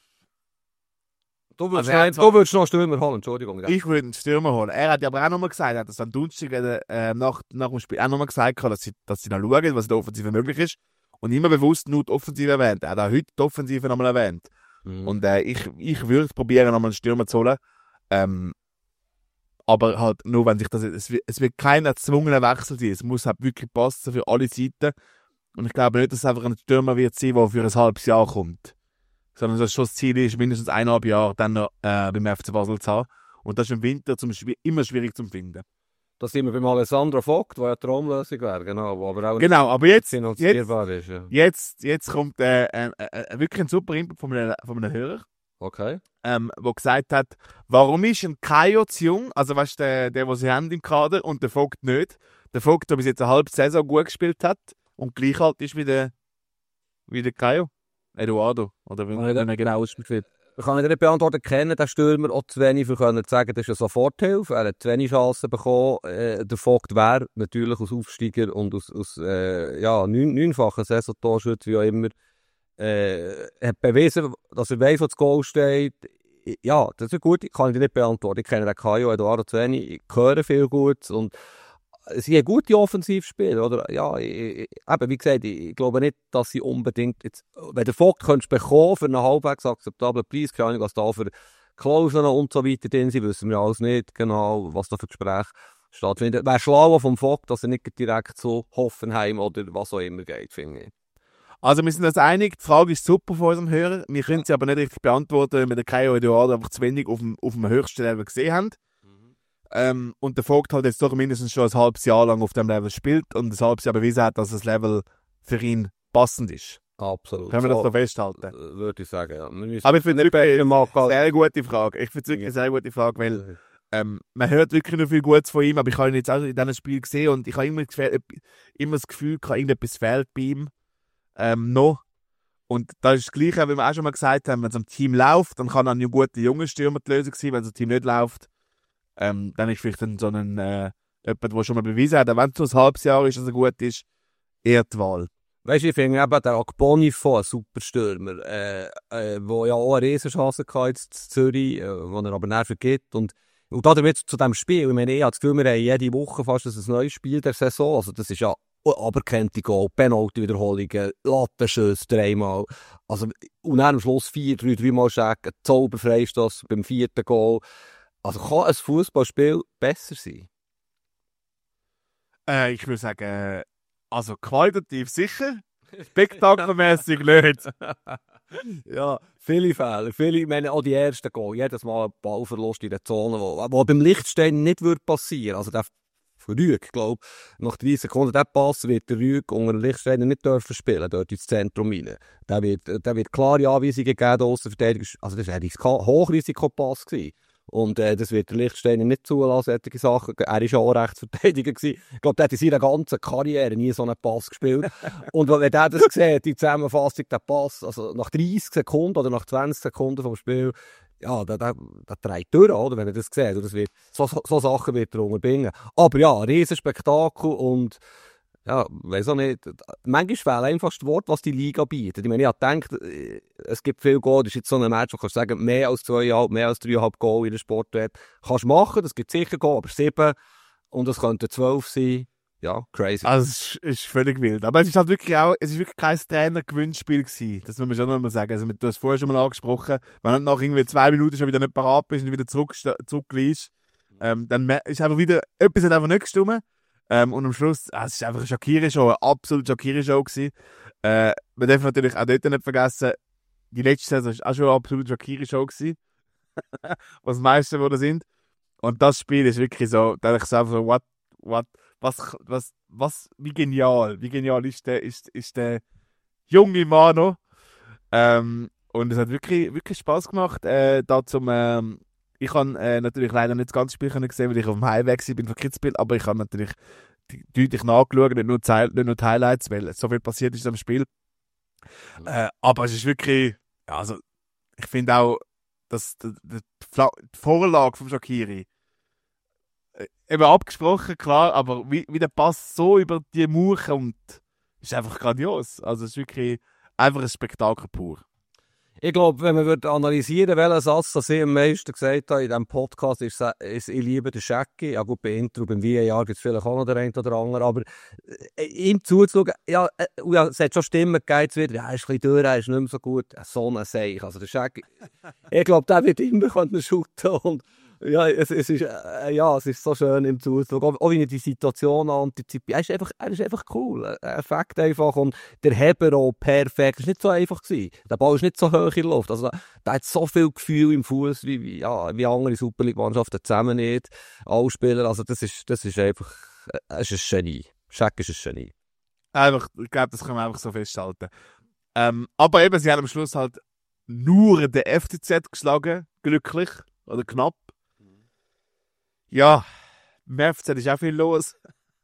Du würdest, Also noch, du würdest noch einen Stürmer holen, Entschuldigung. Ja. Ich würde einen Stürmer holen. Er hat ja aber auch nochmal gesagt, er hat das am Donnerstag äh, nach, nach dem Spiel auch nochmal gesagt, dass sie, dass sie noch schauen, was in der Offensive möglich ist. Und immer bewusst nur die Offensive erwähnt. Er hat auch heute die Offensive nochmal erwähnt. Mhm. Und äh, ich, ich würde probieren, nochmal einen Stürmer zu holen. Ähm, aber halt nur, wenn sich das... Es wird, es wird kein erzwungener Wechsel sein. Es muss halt wirklich passen für alle Seiten. Und ich glaube nicht, dass es einfach ein Stürmer wird sein, der für ein halbes Jahr kommt. Sondern das schon das Ziel ist, mindestens eineinhalb Jahre dann noch äh, beim F C Basel zu haben. Und das ist im Winter zum, immer schwierig zu finden. Das sind wir beim Alessandro Vogt, der ja die Traumlösung wäre, genau. Wo aber auch genau, aber jetzt, finanzierbar jetzt, ist. Ja. Jetzt, jetzt kommt äh, äh, äh, wirklich ein super Input von einem, von einem Hörer. Okay. Ähm, der gesagt hat, warum ist ein Kajo zu jung, also weißt du, der, der, den sie haben im Kader, und der Vogt nicht. Der Vogt, der bis jetzt eine halbe Saison gut gespielt hat und gleich alt ist wie der, wie der Kajo. Eduardo, oder wie man genau ausspielt. Ich kann nicht beantworten, kennen den Stürmer auch zu wenig, für können sagen, das ist eine Soforthilfe. Er hat zu wenig Chancen bekommen. Äh, der Vogt wäre natürlich als Aufsteiger und aus, aus äh, ja, neun, neunfachen Saisontorschütze, wie auch immer, äh, hat bewiesen, dass er weiss, wo das Goal steht. Ja, das ist gut, ich kann ich nicht beantworten. Ich kenne den Kajo, Eduardo zu wenig, ich höre viel Gutes und sie haben gute Offensivspieler, oder? Ja, ich, ich, eben, wie gesagt, ich, ich glaube nicht, dass sie unbedingt jetzt, wenn der Vogt könntest bekommen für einen halbwegs akzeptablen Preis, keine Ahnung, was da für Klauseln und so weiter drin sind, wissen wir alles nicht genau, was da für Gespräche stattfinden. Wäre schlau vom Vogt, dass er nicht direkt zu Hoffenheim oder was auch immer geht, finde ich. Also wir sind uns einig, die Frage ist super von unserem Hörer, wir können sie aber nicht richtig beantworten, weil wir den Kajo Eduardo einfach zu wenig auf dem, auf dem höchsten Level gesehen haben. Ähm, und der Vogt halt jetzt doch mindestens schon ein halbes Jahr lang auf dem Level spielt und ein halbes Jahr bewiesen hat, dass das Level für ihn passend ist. Absolut. Können wir das so festhalten? Äh, würde ich sagen, ja. Aber ich finde es eine sehr gute Frage. Ich finde es wirklich eine sehr gute Frage, weil ähm, man hört wirklich noch viel Gutes von ihm, aber ich habe ihn jetzt auch in diesem Spiel gesehen und ich habe immer, immer das Gefühl, dass irgendetwas fehlt bei ihm ähm, noch. Und das ist das Gleiche, wie wir auch schon mal gesagt haben, wenn es am Team läuft, dann kann ein guter junger Stürmer die Lösung sein, wenn es am Team nicht läuft. Ähm, dann ist vielleicht dann so ein äh, jemand, der schon mal bewiesen hat, wenn es nur ein halbes Jahr ist, dass er gut ist, eher die Wahl. Weißt du, ich finde eben der Agbonifo, ein super Stürmer, äh, äh, wo ja auch eine Riesenchance hatte in Zürich, äh, wo er aber nicht vergibt. Und, und damit zu diesem Spiel, ich meine, ich habe das Gefühl, wir haben jede Woche fast ein neues Spiel der Saison, also das ist ja aberkannte Goal, Penalty-Wiederholungen, Lattenschüsse dreimal, also, und dann am Schluss vier, drei, dreimal Schägen, Zauberfreistoss beim vierten Goal. Also kann ein Fußballspiel besser sein? Äh, ich würde sagen, also qualitativ sicher, spektakelmäßig nicht. Ja, viele Fehler. Viele, ich meine, auch die ersten Goal, jedes Mal ein Ballverlust in der Zone, wo, wo beim Lichtstein nicht würde passieren. Also der Rüeg, glaube ich, nach dreißig Sekunden, der Pass wird der Rüeg unter den Lichtsteiner nicht dürfen spielen, dort ins Zentrum rein. Der wird, der wird klare Anweisungen gegeben, der Aussenverteidiger. Also das war ein Hochrisikopass gewesen. Und äh, das wird der Lichtsteiner nicht zulassen, solche Sachen. Er war ja auch Rechtsverteidiger gewesen. Ich glaube, der hat in seiner ganzen Karriere nie so einen Pass gespielt. Und wenn der das sieht, die Zusammenfassung, der Pass, also nach dreißig Sekunden oder nach zwanzig Sekunden vom Spiel, ja, der, der, der trägt durch, oder, wenn er das sieht. Und das wird, so, so Sachen wird er unterbringen. Aber ja, ein Riesenspektakel und ja, weiss auch nicht. Manchmal fehlt einfach das Wort, was die Liga bietet. Ich meine, ich habe gedacht, es gibt viel Goal. Das ist jetzt so ein Match, wo du kannst sagen, mehr als zweieinhalb, mehr als dreieinhalb Goal in der Sportwelt kannst du machen. Das gibt sicher Goal, aber sieben, und es könnten zwölf sein. Ja, crazy. Also es ist, ist völlig wild. Aber es ist halt wirklich auch, es ist wirklich kein Trainer-Gewinnspiel gewesen. Das muss man schon noch mal sagen. Also, du hast vorher schon mal angesprochen, wenn du nach irgendwie zwei Minuten schon wieder nicht parat bist und wieder zurück, zurückgehst, ähm, dann ist einfach wieder, etwas hat einfach nicht gestimmt. Ähm, und am Schluss, ah, es ist einfach eine Shakira-Show, eine absolut Shakira-Show gewesen. Äh, man darf natürlich auch dort nicht vergessen, die letzte Saison war auch schon eine absolut Shakira-Show gewesen. Was die meisten, die da sind. Und das Spiel ist wirklich so, da ich so einfach so, what, what, Was, was, was, wie genial, wie genial ist der, ist, ist der junge Mano. Ähm, und es hat wirklich, wirklich Spaß gemacht. Äh, da zum, ähm, ich habe äh, natürlich leider nicht das ganze Spiel gesehen, weil ich auf dem Highway bin von Kitzbühel, aber ich habe natürlich die, deutlich nachgeschaut, nicht nur, die, nicht nur die Highlights, weil so viel passiert ist am Spiel. Äh, aber es ist wirklich, also ich finde auch, dass die, die, die Vorlage von Shaqiri, eben abgesprochen, klar, aber wie, wie der Pass so über die Mauer kommt, ist einfach grandios. Also es ist wirklich einfach ein Spektakel pur. Ich glaube, wenn man würde analysieren, welchen Satz das ich am meisten gesagt habe in diesem Podcast, ist, ist ich liebe den Shaqi. Ja gut, bei Intro, beim V A R gibt es vielleicht auch noch den einen oder anderen, aber äh, ihm zuzuschauen, ja, äh, ja, es hat schon Stimmen gegeben, wieder, ja, er ist ein bisschen durch, er ist nicht mehr so gut. So ein Seich. Also der Shaqi, ich glaube, der wird immer können shooten und ja, es, es, ist, äh, ja, es ist so schön im Zuschauen. Auch, auch wie er die Situation antizipiert. Er ist einfach, er ist einfach cool. Er Effekt einfach. Und der Heber auch perfekt. Es war nicht so einfach gewesen. Der Ball ist nicht so hoch in der Luft. Also, der hat so viel Gefühl im Fuß wie, wie, ja, wie andere Super League-Mannschaften zusammen nicht. Alle Spieler. Also, das ist, das ist einfach, es ist ein Genie. Shaq ist ein Genie. Einfach, ich glaube, das kann man einfach so festhalten. Ähm, aber eben, sie haben am Schluss halt nur den F C Z geschlagen. Glücklich. Oder knapp. Ja, im F C Z ist auch viel los.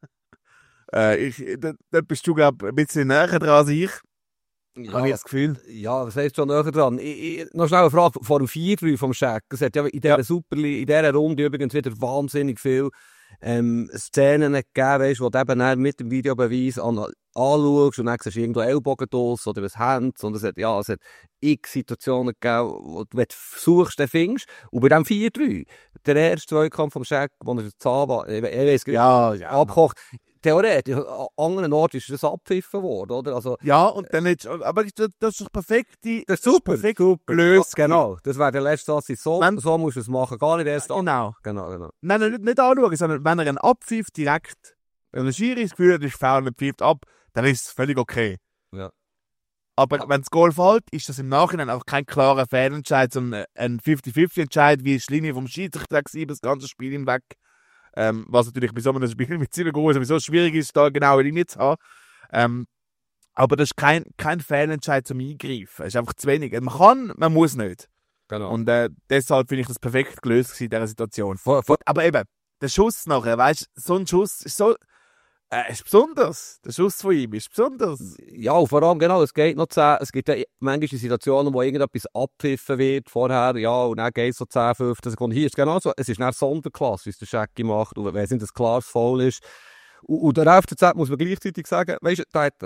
äh, ich, da, da bist du, glaube ich, ein bisschen näher dran als ich. Ja, habe ich das Gefühl. Ja, was heißt schon näher dran? Ich, ich, noch schnell eine Frage vor dem vier drei vom Shaq. Es hat ja in dieser, ja. Super, in dieser Runde übrigens wieder wahnsinnig viel ähm, Szenen gegeben, weißt, wo du eben mit dem Videobeweis an, anschaust und dann siehst du irgendwo Ellbogen oder was Hand. Und es hat, ja, es hat x Situationen gegeben, wo du, wenn du suchst, dann findest. Und bei diesem vier drei, der erste Zweikampf vom Shaq, wo er zusammen war, ich weiss, ja, ja, abgekocht. Theoretisch, an anderen Orten ist das abgepfiffen worden, oder? Also, ja, und dann jetzt, aber das, das ist doch perfekt. Die, das ist super, das ist perfekt super. gelöst. Genau, das wäre der letzte Satz. So, wenn, so musst du es machen, gar nicht erst ja, genau. Genau, genau. Nein, nicht, nicht anschauen, sondern wenn er einen abpfeift direkt, wenn der Schiri das Gefühl hat, ist faul und pfeift ab, dann ist es völlig okay. Ja. Aber ja. Wenn das Goal fällt, ist das im Nachhinein auch kein klarer Fehlentscheid, sondern ein fünfzig fünfzig Entscheid, wie ist die Linie vom Schiedsrichter war, das ganze Spiel hinweg. Ähm, was natürlich bei so einem Spiel mit sieben Goals sowieso schwierig ist, da genau eine Linie zu haben. Ähm, aber das ist kein, kein Fehlentscheid zum Eingreifen. Es ist einfach zu wenig. Man kann, man muss nicht. Genau. Und äh, deshalb finde ich das perfekt gelöst in dieser Situation. Vor, vor, aber eben, der Schuss nachher, weißt du, so ein Schuss ist so. Äh, ist besonders. Der Schuss von ihm ist besonders. Ja, vor allem, genau, es geht noch zehn, es gibt ja manchmal Situationen, wo irgendetwas abgepfiffen wird vorher, ja, und dann geht es so zehn, fünfzehn Sekunden. Hier ist es genauso, es ist eine Sonderklasse, wie es der Shaqi macht, und wenn es ein klares Foul ist. Und, und der F C Z muss man gleichzeitig sagen, weißt du, der hat,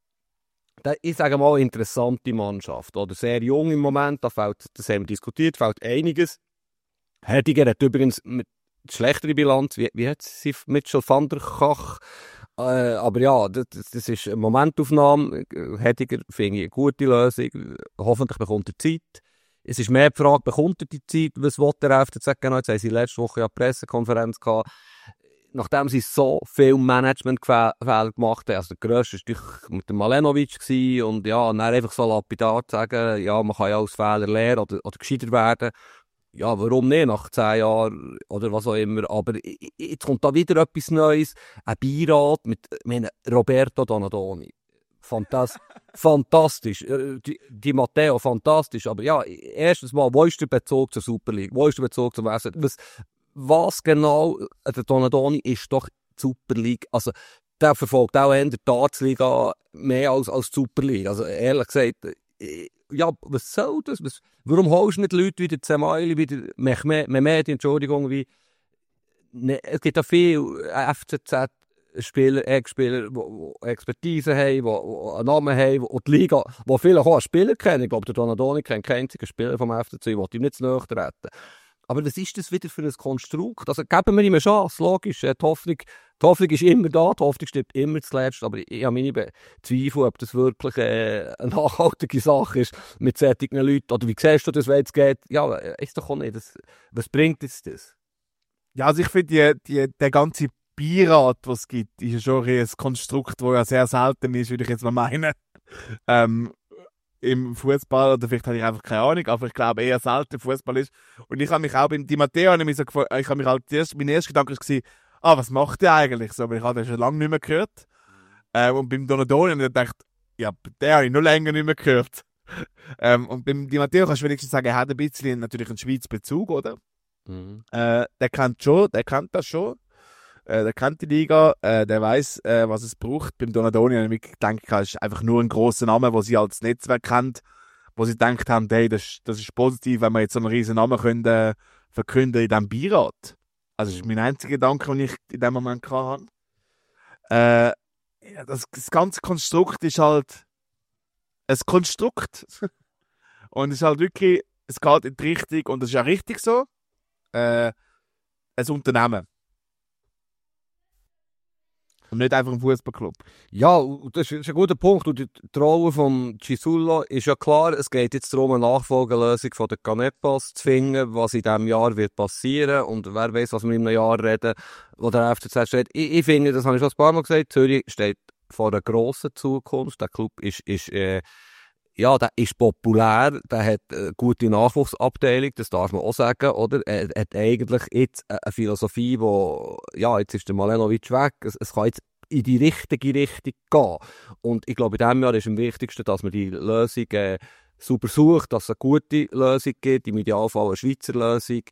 der, ich sage mal, eine interessante Mannschaft, oder sehr jung im Moment, da fällt, das haben wir diskutiert, fällt einiges. Herdiger hat übrigens mit schlechtere Bilanz, wie, wie hat sie Mitchell van der Kach, äh, aber ja, das, das ist eine Momentaufnahme, Hediger finde ich eine gute Lösung, hoffentlich bekommt er Zeit. Es ist mehr die Frage, bekommt er die Zeit, was will der F C Z genau, jetzt haben sie letzte Woche ja eine Pressekonferenz gehabt, nachdem sie so viel Managementfehler gemacht haben, also der grösste war mit dem Malenovic gewesen, und ja, und dann einfach so lapidar zu sagen, ja, man kann ja aus Fehlern lernen oder, oder gescheiter werden. Ja, warum nicht, nach zehn Jahren oder was auch immer. Aber jetzt kommt da wieder etwas Neues. Ein Beirat mit meine, Roberto Donadoni. Fantas fantastisch. Die, die Matteo, fantastisch. Aber ja, erstens mal, wo ist der Bezug zur Super League? Wo ist der Bezug zum Wesen? Was, was genau, der Donadoni ist doch die Super League. Also, der verfolgt auch eher die Dartsliga mehr als, als die Super League. Also, ehrlich gesagt, ja, was soll das? Was, warum holst du nicht Leute wie der Zemaili, wie der Mehmet, Entschuldigung, wie... Ne, es gibt ja viele F C Z-Spieler, Ex-Spieler, die Expertise haben, die einen Namen haben, die die Liga, die vielleicht auch einen Spieler kennen. Ich glaube, der Donadoni kennt keinen einzigen Spieler vom F C Z, ich will ihm nicht zu nahe treten. aber was ist das wieder für ein Konstrukt? Also geben wir ihm eine Chance, logisch. Die Hoffnung, die Hoffnung ist immer da, die Hoffnung stirbt immer zuletzt, aber ich, ich habe meine Be- Zweifel, ob das wirklich äh, eine nachhaltige Sache ist mit solchen Leuten. Oder wie siehst du das, wenn es geht? Ja, ist doch auch nicht. Das, was bringt jetzt das? Ja, also ich finde, die, die, der ganze Beirat, was es gibt, ist ja schon ein Konstrukt, das ja sehr selten ist, würde ich jetzt mal meinen. Ähm, Im Fußball, oder vielleicht habe ich einfach keine Ahnung, aber ich glaube eher selten Fußball ist. Und ich habe mich auch beim Di Matteo, ich, so gefragt, ich habe mich halt erst, mein erster Gedanke war, ah, was macht der eigentlich so? Aber ich habe das schon lange nicht mehr gehört. Ähm, und beim Donadoni habe ich gedacht, ja, den habe ich noch länger nicht mehr gehört. ähm, und beim Di Matteo kannst du wenigstens sagen, er hat ein bisschen natürlich einen Schweizer Bezug, oder? Mhm. Äh, der kennt schon, der kennt das schon. Äh, der kennt die Liga, äh, der weiß, äh, was es braucht. Beim Donadoni habe ich gedacht, das ist einfach nur ein grosser Name, den sie als Netzwerk kennt, wo sie gedacht haben, hey, das, das ist positiv, wenn wir jetzt so einen riesen Namen können, äh, verkünden in diesem Beirat. Also das ist mein einziger Gedanke, den ich in dem Moment hatte. Äh, ja, das, das ganze Konstrukt ist halt ein Konstrukt. Und es ist halt wirklich, es geht in die Richtung, und das ist ja richtig so, äh, ein Unternehmen. Und nicht einfach ein Fußballclub. Ja, das ist ein guter Punkt. Und die Rolle von Chisullo ist ja klar, es geht jetzt darum, eine Nachfolgelösung von den Canepas zu finden, was in diesem Jahr wird passieren. Und wer weiß, was wir in einem Jahr reden, wo der F C Z steht. Ich, ich finde, das habe ich schon ein paar Mal gesagt, Zürich steht vor einer grossen Zukunft. Der Club ist, ist äh, ja, der ist populär, der hat eine gute Nachwuchsabteilung, das darf man auch sagen, oder? Er hat eigentlich jetzt eine Philosophie, wo, ja, jetzt ist der Malenovic weg, es, es kann jetzt in die richtige Richtung gehen. Und ich glaube, in diesem Jahr ist am wichtigsten, dass man die Lösung äh, super sucht, dass es eine gute Lösung gibt, im Idealfall eine Schweizer Lösung.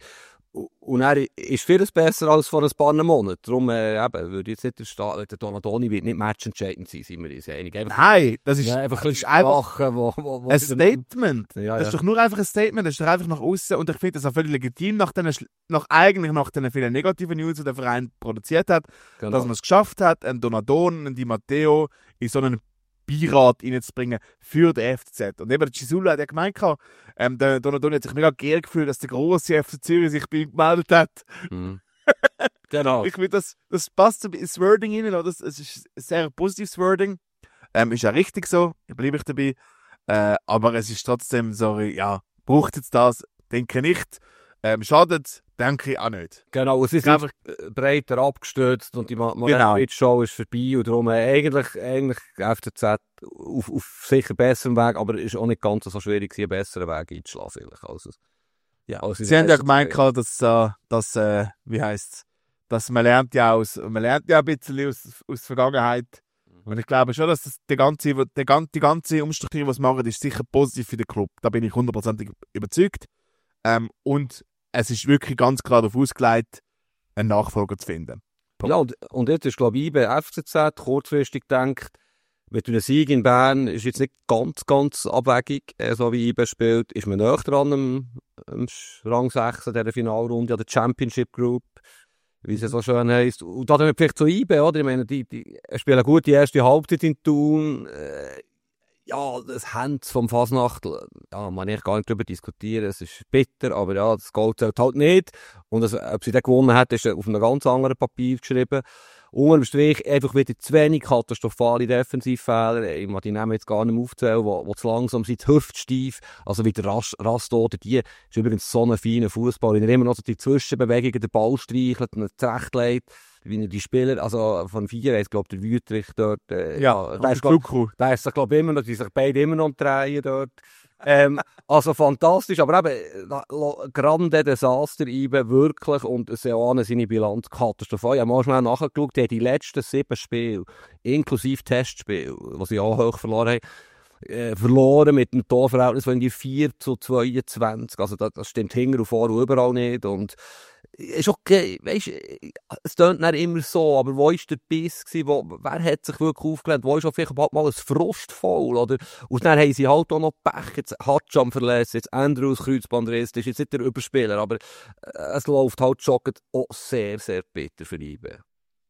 Und er ist vieles besser als vor ein paar Monaten. Darum äh, eben, würde jetzt nicht der, Sta- der Donadoni wird nicht matchentscheidend sein, sind wir uns einig. Einfach, Nein, das ist, ja, einfach, das ist einfach Sachen, wo, wo, wo ein Statement. Ja, das ist ja. doch nur einfach ein Statement, das ist doch einfach nach außen. Und ich finde das auch völlig legitim, nach den, nach, eigentlich nach den vielen negativen News, die der Verein produziert hat, Genau. dass man es geschafft hat, einen Donadon, einen Di Matteo in so einen Beirat reinzubringen für den F C Z. Und eben der Chisullo hat ja gemeint, ähm, der Donadoni hat sich mega geehrt gefühlt, dass der grosse F C Zürich sich bei ihm gemeldet hat. Mhm. Genau. Ich finde, das, das passt ins Wording rein, oder? Das, das ist ein sehr positives Wording. Ähm, ist ja richtig so, da bleibe ich dabei. Äh, aber es ist trotzdem so, ja, braucht jetzt das? Denke nicht. Ähm, schadet? Denke ich auch nicht. Genau, es ist einfach breiter abgestürzt und die Moravec-Show ist vorbei und darum äh, eigentlich, eigentlich F C Z auf, auf sicher besserem Weg, aber es ist auch nicht ganz so schwierig, einen besseren Weg einzuschlagen. Vielleicht, als es, ja, als Sie haben ja gemeint, dass, äh, dass äh, wie heisst's, dass man lernt ja aus, man lernt ja ein bisschen aus, aus der Vergangenheit. Und ich glaube schon, dass das die ganze, die ganze, die ganze Umstrukturierung, was sie machen, ist sicher positiv für den Club. Da bin ich hundertprozentig überzeugt. Ähm, und es ist wirklich ganz klar darauf ausgelegt, einen Nachfolger zu finden. Ja, und, und jetzt ist, glaube ich, I B F C Z kurzfristig gedacht, mit einem Sieg in Bern ist jetzt nicht ganz, ganz abwegig, äh, so wie I B spielt, ist man näher dran am, am Rang sechs in dieser Finalrunde, an der Championship Group, wie es ja so schön heisst. Und da haben wir vielleicht zu I B, oder? Ich meine, die, die spielen eine gute erste Halbzeit in Thun. Äh, ja, das Hands vom Fasnacht, ja, man kann gar nicht darüber diskutieren. Es ist bitter, aber ja, das Goal zählt halt nicht. Und das, ob sie dann gewonnen hat, ist auf einem ganz anderen Papier geschrieben. Unterm Strich einfach wieder zu wenig katastrophale Defensivfehler. Ich mag die Namen jetzt gar nicht mehr aufzählen, wo, wo zu langsam sind, hüftsteif. Also wie der Rast, Rast oder die ist übrigens so ein feiner Fußball. Wenn er immer noch so die Zwischenbewegungen, den Ball streichelt und zurechtlegt, wie er die Spieler, also von vier heisst, glaube ich, der Wüterich dort. Äh, ja, da ist, glaub, da ist glaube ich, immer noch, die sich beide immer noch drehen dort. ähm, also fantastisch, aber eben, grande Desaster eben, wirklich, und Seoane seine Bilanz katastrophal. Ich habe mal schnell nachgeschaut, die, die letzten sieben Spiele, inklusive Testspiele, die sie auch hoch verloren haben, äh, verloren mit einem Torverhältnis von vier zu zweiundzwanzig. Also das, das stimmt hinten und vor und überall nicht. Und ist okay, weißt, es tönt nicht immer so, aber wo war der Biss gewesen, wo, wer hat sich wirklich aufgelehnt, wo ist auch vielleicht mal ein Frustfaul, oder? Und dann haben sie halt auch noch Pech, jetzt Hatscham verletzt, jetzt Andrews Kreuzbandriss, das ist jetzt nicht der Überspieler, aber äh, es läuft halt schon auch sehr, sehr bitter für I B.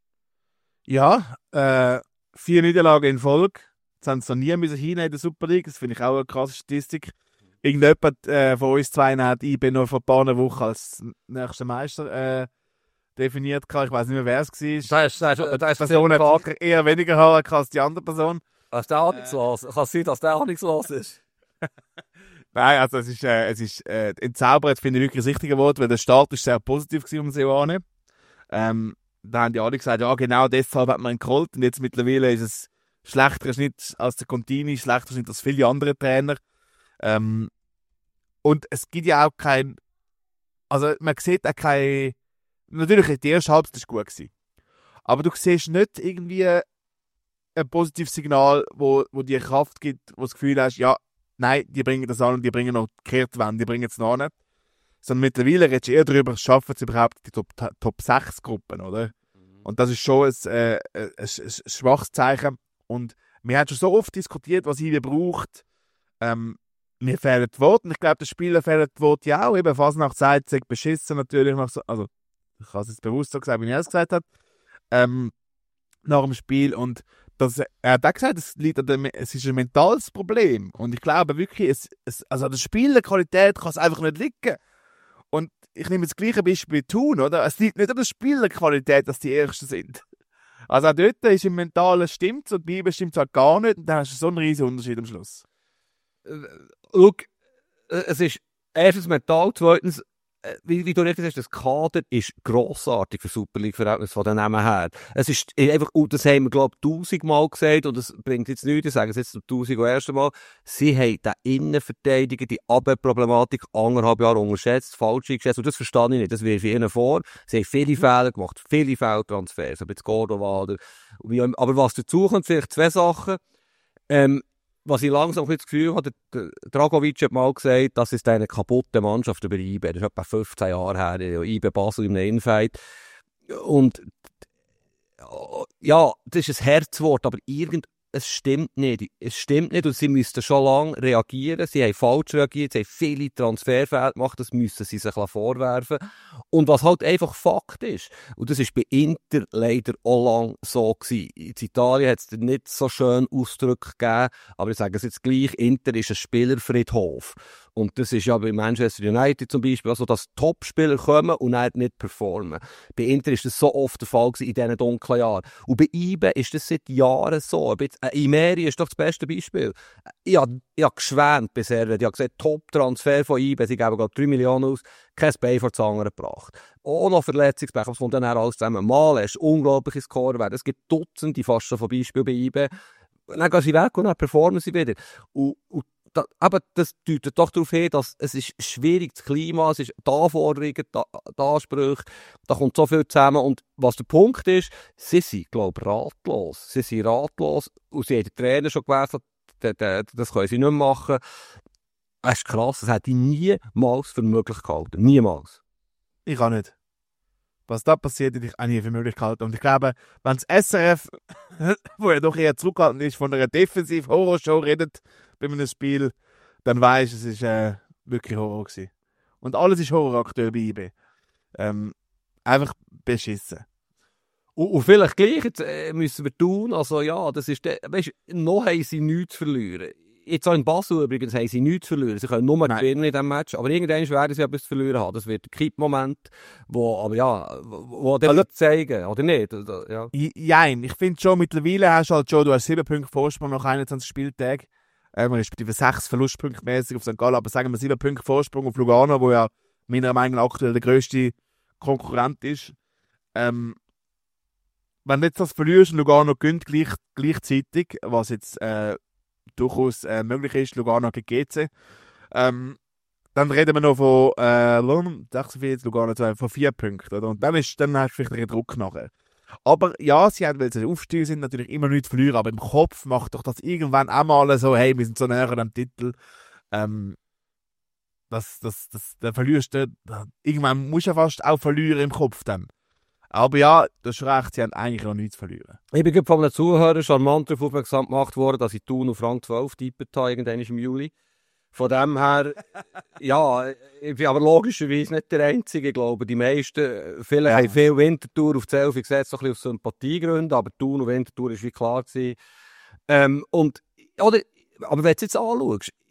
Ja, äh, vier Niederlagen in Folge, jetzt haben sie noch nie müssen hinein in der Super League, das finde ich auch eine krasse Statistik. irgendjemand äh, von uns zwei hat I B noch vor ein paar Wochen als nächster Meister äh, definiert. Ich weiß nicht mehr, wer es war. Das ist, das ist, das ist die Person hat sicher eher weniger Haare als die andere Person. Ist der ahnungslos? Kann es sein, dass der ahnungslos ist? Nein, also es ist, äh, es ist äh, entzaubert, finde ich wirklich das richtige Wort, weil der Start ist sehr positiv gewesen um Seoane. Ähm, da haben die alle gesagt, ja genau deshalb hat man ihn geholt und jetzt mittlerweile ist es schlechterer Schnitt als der Contini, schlechterer Schnitt als viele andere Trainer. Ähm, und es gibt ja auch kein, also man sieht auch kein, natürlich die erste Halbzeit war gut gewesen, aber du siehst nicht irgendwie ein positives Signal, wo, wo dir Kraft gibt, wo du das Gefühl hast, ja, nein, die bringen das an und die bringen noch die Kehrtwende, die bringen es noch nicht. Sondern mittlerweile redest du eher darüber, schaffen sie überhaupt die Top, Top sechs Gruppen, oder? Mhm. Und das ist schon ein, äh, ein, ein, ein schwaches Zeichen. Und wir haben schon so oft diskutiert, was I B braucht. Ähm, mir fehlen die Worte. Und ich glaube, den Spielern fehlen die Worte ja auch. Eben Fasnacht sagt, sagt beschissen natürlich. Nach so, also, ich habe es jetzt bewusst so gesagt, wie er es gesagt hat. Ähm, nach dem Spiel. Und das, er hat auch gesagt, es, liegt an dem, es ist ein mentales Problem. Und ich glaube wirklich, es, es, also an der Spielerqualität kann es einfach nicht liegen. Und ich nehme das gleiche Beispiel wie Thun, oder? Es liegt nicht an der Spielerqualität, dass die Ersten sind. Also auch dort ist im Mentalen stimmt's und bei I B stimmt's halt gar nicht. Und dann hast du so einen riesen Unterschied am Schluss. Schau, es ist erstens mental, zweitens, wie, wie du richtig sagst, das Kader ist grossartig für Super League-Verhältnisse von den Namen her. Es ist einfach, und das haben wir, glaube ich, tausendmal gesagt, und das bringt jetzt nichts, ich sage es jetzt zum tausend ersten Mal, sie haben den Innenverteidiger, die Abwehrproblematik anderthalb Jahre unterschätzt, falsch eingeschätzt, und das verstehe ich nicht, das wirf ich ihnen vor. Sie haben viele Fehler gemacht, viele Fehltransfers, ob jetzt Cordova oder, aber was dazu kommt, vielleicht zwei Sachen, ähm, was ich langsam das Gefühl habe, der Dragovic hat mal gesagt, das ist eine kaputte Mannschaft über I B. Das ist etwa fünfzehn Jahre her, I B Basel im Infight. Und ja, das ist ein Herzwort, aber irgend, es stimmt nicht. Es stimmt nicht und sie müssten schon lange reagieren. Sie haben falsch reagiert, sie haben viele Transferfehler gemacht, das müssen sie sich vorwerfen. Und was halt einfach Fakt ist, und das ist bei Inter leider auch lang so gewesen. In Italien hat es nicht so schön Ausdrücke gegeben, aber ich sage es jetzt gleich, Inter ist ein Spielerfriedhof. Und das ist ja bei Manchester United zum Beispiel, also dass Top-Spieler kommen und dann nicht performen. Bei Inter ist das so oft der Fall gewesen in diesen dunklen Jahren. Und bei I B ist das seit Jahren so. Äh, Imeri ist doch das beste Beispiel. Ich habe, ich habe geschwärmt bisher. Ich habe gesagt, Top-Transfer von I B, sie geben gerade drei Millionen aus, kein Bein vor die Zange gebracht. Auch noch Verletzungspech, was kommt dann alles zusammen. Mal hast du unglaubliche Scorer. Es gibt Dutzende fast schon von Beispielen bei I B. Dann gehen sie weg und dann performen sie wieder. Und, und Da, aber das deutet doch darauf hin, dass es ist schwierig, das Klima, es ist die Anforderungen, die, die Ansprüche, da kommt so viel zusammen. Und was der Punkt ist, sie sind, glaube ich, ratlos. Sie sind ratlos und sie haben den Trainer schon gewechselt, das können sie nicht mehr machen. Das ist krass, das hätte ich niemals für möglich gehalten. Niemals. Ich auch nicht. Was da passiert, hätte ich auch nie für möglich gehalten. Und ich glaube, wenn das S R F, wo ja doch eher zurückhaltend ist, von einer Defensiv-Horrorshow redet bei einem Spiel, dann weisst du, es ist äh, wirklich Horror gewesen. Und alles ist Horror aktuell bei I B. Ähm, einfach beschissen. Und, und vielleicht gleich jetzt, äh, müssen wir tun, also ja, das ist, de, weißt, noch haben sie nichts zu verlieren. Jetzt auch in Basel übrigens haben sie nichts zu verlieren. Sie können nur gewinnen in diesem Match, aber irgendwann werden sie etwas zu verlieren haben. Das wird ein Kippmoment, wo, aber ja, wo der also, zeigen, oder nicht? Ja. Jein, ich finde schon, mittlerweile hast du halt schon, du hast sieben Punkte Vorsprung nach einundzwanzig Spieltagen. Ähm, respektive sechs Verlustpunkte mäßig auf Sankt Gallen, aber sagen wir sieben Punkte Vorsprung auf Lugano, wo ja meiner Meinung nach aktuell der grösste Konkurrent ist. Ähm, wenn du jetzt das verlierst und Lugano gewinnt gleich, gleichzeitig, was jetzt äh, durchaus äh, möglich ist, Lugano gegen G C, ähm, dann reden wir noch von äh, sechsundvierzig, Lugano zwei, von vier Punkten. Oder? Und dann, ist, dann hast du vielleicht einen Druck nachher. Aber ja, sie haben, weil sie aufstehen sind, natürlich immer nichts verlieren, aber im Kopf macht doch das irgendwann auch mal so, hey, wir sind so näher am Titel. Ähm, das, das, das, dann verlierst du, irgendwann musst du ja fast auch verlieren im Kopf dann. Aber ja, du hast recht, sie haben eigentlich noch nichts zu verlieren. Ich bin von einem Zuhörer charmant darauf aufmerksam gemacht worden, dass ich Thun auf Rang zwölf tippet habe, irgendwann im Juli. Von dem her, ja, ich bin aber logischerweise nicht der Einzige, ich glaube, die meisten, viele ja. haben viel Winterthur auf zwölf gesetzt, so ein bisschen aus Sympathiegründen, aber Thun und Winterthur war wie klar gewesen. Ähm, und, oder, aber wenn du jetzt anschaust,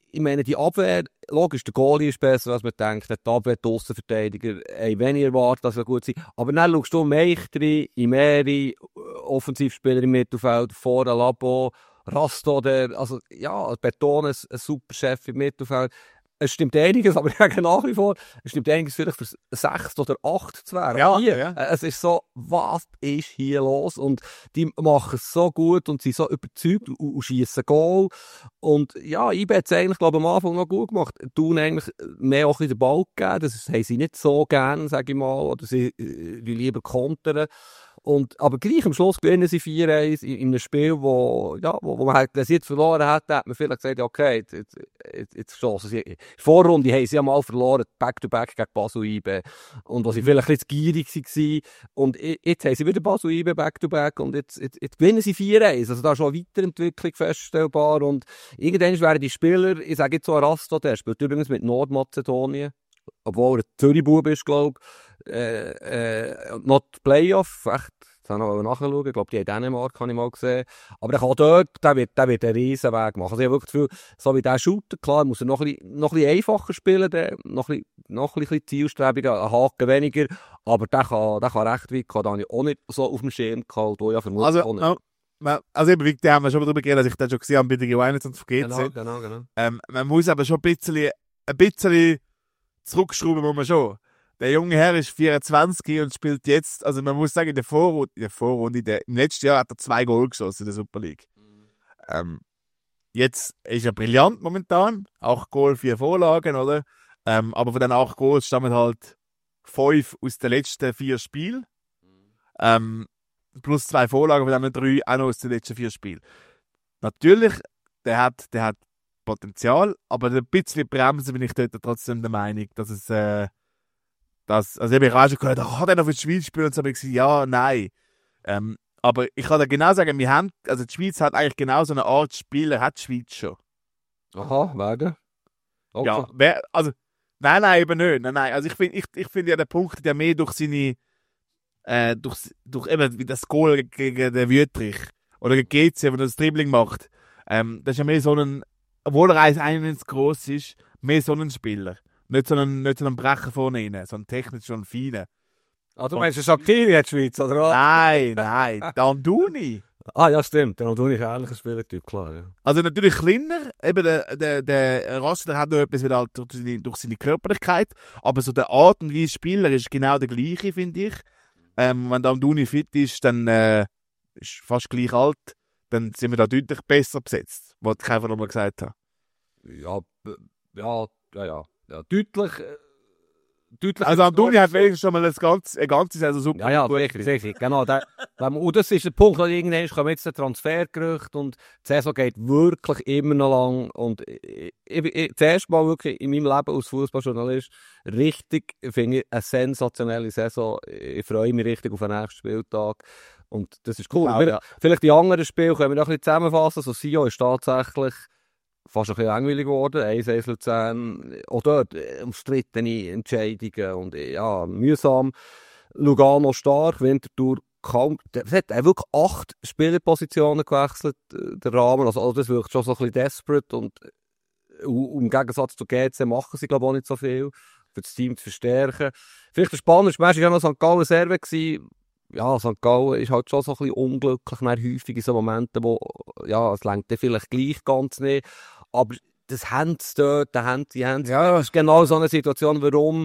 ich meine, die Abwehr, logisch, der Goalie ist besser, als man denkt, die Abwehr, die Aussenverteidiger, ey, wenn ich erwarte, dass wir gut sind. Aber dann schaust du Meichtri, Imeri, Offensivspieler im Mittelfeld, vorne Labo, Rasto, der, also, ja, Beton, ein, ein super Chef im Mittelfeld. Es stimmt einiges, aber ich sage nach wie vor, es stimmt einiges vielleicht für sechs oder acht zu werden. Ja, hier. ja. Es ist so, was ist hier los? Und die machen es so gut und sind so überzeugt und, und schiessen Goal. Und ja, I B hat es eigentlich, glaube ich, am Anfang noch gut gemacht. Tun eigentlich mehr auch in den Ball gegeben. Das haben sie nicht so gern, sage ich mal. Oder sie äh, lieber kontern. Und, aber gleich am Schluss gewinnen sie vier eins in, in einem Spiel, wo, ja, wo, wo man halt, wenn sie jetzt verloren hätte, hat man vielleicht gesagt, okay, jetzt, jetzt, jetzt, jetzt schossen sie. In der Vorrunde haben sie ja mal verloren, Back-to-Back gegen Basel I B. Und wo sie vielleicht ein bisschen gierig waren. Und jetzt haben sie wieder Basel I B Back-to-Back und jetzt, jetzt, jetzt gewinnen sie vier eins. Also da ist schon eine Weiterentwicklung feststellbar. Und irgendwann werden die Spieler, ich sage jetzt so, Rasto, der spielt übrigens mit Nordmazedonien, obwohl er Zürich-Bub ist, glaube ich, äh, äh, not Playoff, echt, das habe ich noch nachschauen, ich glaube, die in Dänemark habe ich mal gesehen, aber der kann dort, der wird, der wird einen riesen Weg machen. Also ich habe wirklich das Gefühl, so wie der Shooter, klar, muss er noch ein bisschen, noch ein bisschen einfacher spielen, der, noch ein bisschen, noch ein bisschen zielstrebiger, ein Haken weniger, aber der kann, der kann recht weit kommen, da habe ich auch nicht so auf dem Schirm gehalten, wo ja vermutlich Also, no, also eben, wie da haben wir schon darüber geredet, dass ich das schon gesehen habe bei der G einundzwanzig G C. Genau, genau, genau. Ähm, man muss aber schon ein bisschen, ein bisschen zurückschrauben muss man schon. Der junge Herr ist vierundzwanzig und spielt jetzt, also man muss sagen, in der Vorrunde, in der Vorrunde der, im letzten Jahr hat er zwei Goal geschossen in der Super League. Mhm. Ähm, jetzt ist er brillant momentan, auch Goal, vier Vorlagen, oder? Ähm, aber von den acht Goals stammen halt fünf aus den letzten vier Spielen. Mhm. Ähm, plus zwei Vorlagen von den drei auch noch aus den letzten vier Spielen. Natürlich, der hat, der hat Potenzial, aber ein bisschen bremsen bin ich dort trotzdem der Meinung, dass es, äh, dass, also ich habe auch schon gehört, oh, hat er noch für die Schweiz gespielt? Und so habe ich gesagt, ja, nein. Ähm, aber ich kann dir genau sagen, wir haben, also die Schweiz hat eigentlich genau so eine Art Spieler, hat die Schweiz schon. Aha, werden? Okay. Ja, wer, also, nein, nein, eben nicht. Nein, nein. Also ich finde ich, ich find ja den Punkt, der mehr durch seine, äh, durch, durch eben wie das Goal gegen den Wüttrich oder gegen G C, wenn er das Dribbling macht, ähm, das ist ja mehr so ein, obwohl er eins eins groß ist, mehr so ein Spieler. Nicht so ein, nicht so ein Brecher vorne rein, so ein technisch schon feiner. Ah, du meinst, es ist aktiv in der Schweiz, oder was? Nein, nein, der Anduni. Ah, ja, stimmt. Der Anduni ist ein ähnlicher Spielertyp, klar. Ja. Also natürlich kleiner, eben der, der, der Rassler hat noch etwas wieder halt durch, seine, durch seine Körperlichkeit, aber so der Art und Weise Spieler ist genau der gleiche, finde ich. Ähm, wenn der Anduni fit ist, dann äh, ist fast gleich alt, dann sind wir da deutlich besser besetzt, was ich einfach nochmal gesagt habe. Ja, ja, ja, ja. Ja, deutlich, äh, deutlich. Also Anduni hat wenigstens schon mal eine ganze, eine ganze Saison super. Ja, ja, sicher, sicher, genau. Der, der, und das ist der Punkt, wo irgendwann kommen jetzt ein Transfergerücht und die Saison geht wirklich immer noch lang. Und ich, ich, ich, das erste Mal wirklich in meinem Leben als Fußballjournalist richtig, finde ich, eine sensationelle Saison. Ich freue mich richtig auf den nächsten Spieltag. Und das ist cool. Wow, wir, ja. Vielleicht die anderen Spiele können wir noch ein bisschen zusammenfassen. So, Sion ist tatsächlich fast ein bisschen langweilig geworden. eins eins Luzern, auch dort äh, umstrittene Entscheidungen und äh, ja, mühsam. Lugano stark, Winterthur kaum. Es hat wirklich acht Spielerpositionen gewechselt, äh, der Rahmen. Also, also das wirkt schon so ein bisschen desperate und äh, im Gegensatz zu G C machen sie, glaube ich, auch nicht so viel, für das Team zu verstärken. Vielleicht der spannendste Match war ja noch Sankt Gallen Serve gewesen. Ja, Sankt Gallen ist halt schon so ein bisschen unglücklich, häufig in so Momenten, wo, ja, es lenkt vielleicht gleich ganz nicht. Aber das haben sie dort, die haben die haben Ja, das ist genau so eine Situation, warum,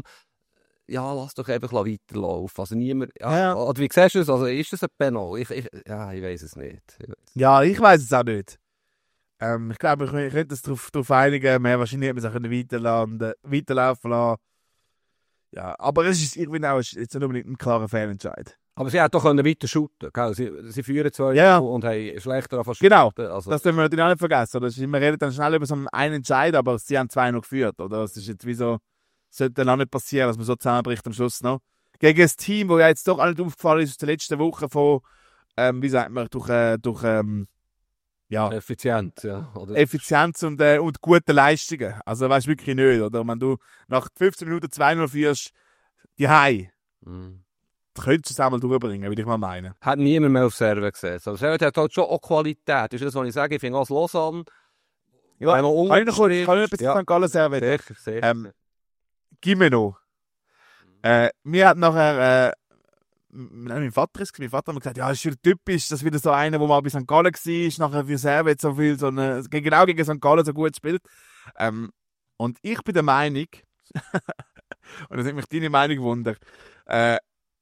ja, lass doch einfach weiterlaufen. Also niemand, ja, Ja. Oder wie siehst du es? Also ist das ein Penal? Ich, ich, ja, ich weiß es nicht. Ich weiss. Ja, ich weiß es auch nicht. Ähm, ich glaube, ich könnte es darauf, darauf einigen, mehr wahrscheinlich hätte man es auch weiterlaufen, weiterlaufen lassen. Ja, aber es ist irgendwie auch jetzt nicht unbedingt ein klarer Fehlentscheid. Aber sie hätten doch weiter shooten können. Sie, sie führen zwei Ja. und haben schlechter auf Genau, also, das dürfen wir natürlich auch nicht vergessen. Oder? Wir reden dann schnell über so einen Entscheid, aber sie haben zwei noch geführt. Oder? Das ist jetzt wie so, sollte dann auch nicht passieren, dass man so zusammenbricht am Schluss noch. Gegen ein Team, das ja jetzt doch auch nicht aufgefallen ist aus der letzten Woche von, ähm, wie sagt man, durch, äh, durch ähm, ja, effizient, ja. Oder? Effizienz und, äh, und gute Leistungen. Also weißt du wirklich nicht, oder? Wenn du nach fünfzehn Minuten zwei null führst, die High. Mhm. Könntest du es einmal durchbringen, würde ich mal meinen. Hat niemand mehr auf Serve gesetzt. Also Serve hat halt schon auch Qualität. Das ist das, was ich sage. Ich finde auch Lausanne, Ja, Wenn man kann ich noch kurz, ungeschrieben kann ich noch etwas ist, zu Sankt Gallen sagen? Sicher, sicher. Ähm, Gimeno. Äh, mir hat nachher, äh, m- nein, mein Vater ist, mein Vater hat mir gesagt, ja, das ist wieder typisch, das ist wieder so einer, der mal bei Sankt Gallen war, nachher für Servet so viel, so eine, genau gegen Sankt Gallen so gut spielt. Ähm, und ich bin der Meinung, und das hat mich deine Meinung gewundert, äh,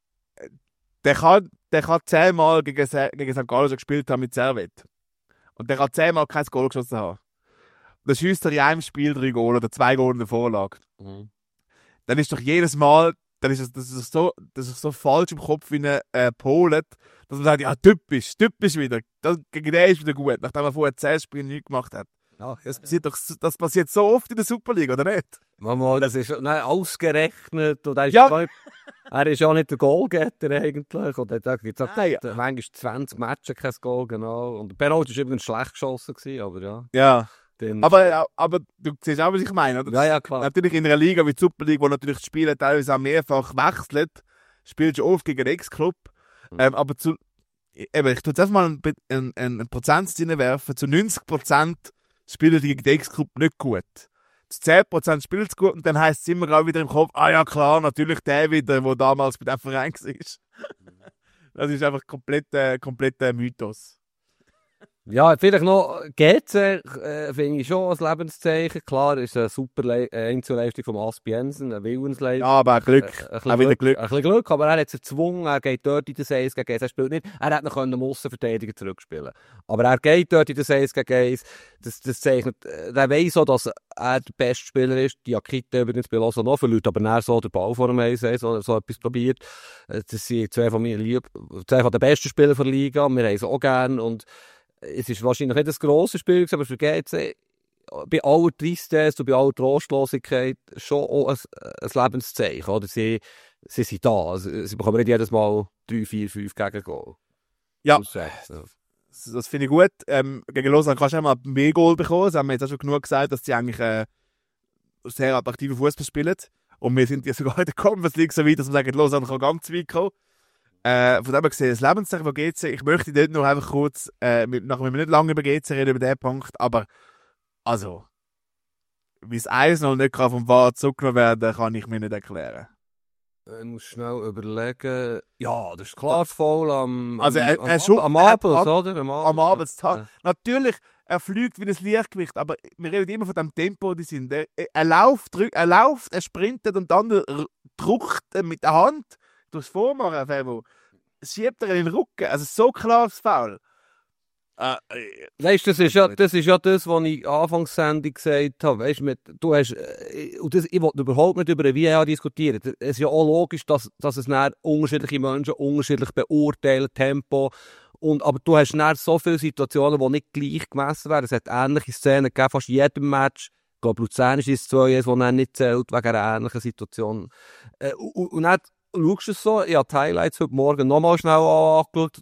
der kann, der kann zehnmal gegen, Se- gegen Sankt Gallen schon gespielt haben mit Servet. Und der kann zehnmal kein Goal geschossen haben. Dann schießt er in einem Spiel drei Goal oder zwei Goal in der Vorlage. Mhm. Dann ist doch jedes Mal, dann ist es, das ist so, das ist so falsch im Kopf wie ein äh, Polen, dass man sagt, ja, typisch, typisch wieder. Das, gegen den ist wieder gut, nachdem er vorher zehn Spiele nichts gemacht hat. Ja, Das passiert doch, das passiert so oft in der Superliga, oder nicht? Mama, das ist nein, ausgerechnet. Und er, ist Ja. gar nicht, er ist ja nicht der Goalgetter eigentlich. Und da gibt es Nein. manchmal zwanzig Matches kein Goal, genau. Und der Penalty war übrigens schlecht geschossen, gewesen, aber ja. Ja. Dann, Aber, aber du siehst auch, was ich meine, oder? ja, ja, klar. Natürlich in einer Liga wie die Superliga, wo natürlich die Spieler teilweise auch mehrfach wechseln, spielst du oft gegen den Ex-Club. Mhm. Ähm, aber zu, eben, ich tue jetzt einfach mal einen, einen, einen Prozent reinwerfen. Zu neunzig Prozent spielen die gegen den Ex-Club nicht gut. Zu zehn Prozent spielen sie gut und dann heisst es immer auch wieder im Kopf, ah ja klar, natürlich der wieder, der damals bei dem Verein war. Das ist einfach komplett, äh, komplett äh, Mythos. Ja, vielleicht noch G C, äh, finde ich schon als Lebenszeichen. Klar, ist eine super Le äh, Einzelleistung von Aspi Jensen, eine Willensleistung. Ja, aber auch Glück. Äh, ein auch wieder Glück. Ein bisschen Glück, aber er hat sich gezwungen, er geht dort in den Eins gegen eins, er spielt nicht, er hätte noch am Aussenverteidiger zurückspielen. Aber er geht dort in den Eins gegen eins, das, das zeichnet, äh, er weiss auch, dass er der beste Spieler ist, die Akita übrigens bei Lausanne noch verliert, aber er so den Ball vor dem Eins so, so etwas probiert. Äh, Das sind zwei von mir lieb, zwei von den besten Spieler der Liga, wir haben sie auch gerne und es ist wahrscheinlich nicht ein grosses Spiel, aber für G C bei aller Tristesse und bei aller Trostlosigkeit schon auch ein, ein Lebenszeichen. Oder? Sie, sie sind da. Also, sie bekommen nicht jedes Mal drei, vier, fünf Gegengol. Ja. Das, äh, ja. Das, das finde ich gut. Ähm, gegen Lausanne kannst du auch mal mehr Goal bekommen. Das haben wir jetzt auch schon genug gesagt, dass sie eigentlich äh, sehr attraktiven Fußball spielen. Und wir sind ja sogar in der Conference League so weit, dass wir sagen, Lausanne kann ganz weit kommen. Äh, von dem her gesehen, das Lebenszeichen von G C, ich möchte dort noch einfach kurz, äh, mit, nachdem wir nicht lange über G C reden, über diesen Punkt, aber also, wie das eins null nicht kann vom V A R zurückgenommen werden, kann ich mir nicht erklären. Ich muss schnell überlegen. Ja, das ist klar Foul am, am, Also, er- am, er schon- am er- Abend, er- oder? Am Am Arbeitstag. Ja. Natürlich, er fliegt wie ein Lichtgewicht, aber wir reden immer von dem Tempo, die sind. Er, er, läuft, drück, er läuft, er sprintet und dann r- drückt er mit der Hand durchs Vormachen, Femo. Schiebt er in den Rücken. Also so klares Foul. Äh, äh, Weißt du, das ist ja das, ist ja das was ich Anfangssendung gesagt habe. Weißt, mit, du hast, äh, und das, ich will überhaupt nicht über den V A R diskutieren. Es ist ja auch logisch, dass, dass es dann unterschiedliche Menschen unterschiedlich beurteilen, Tempo. Und, aber du hast dann so viele Situationen, die nicht gleich gemessen werden. Es hat ähnliche Szenen gegeben, fast jedem Match. Ich glaube, Luzern ist es zwei, das dann nicht zählt, wegen einer ähnlichen Situation. Äh, und, und dann schaust du es so, ich habe die Highlights heute Morgen nochmal schnell angeschaut,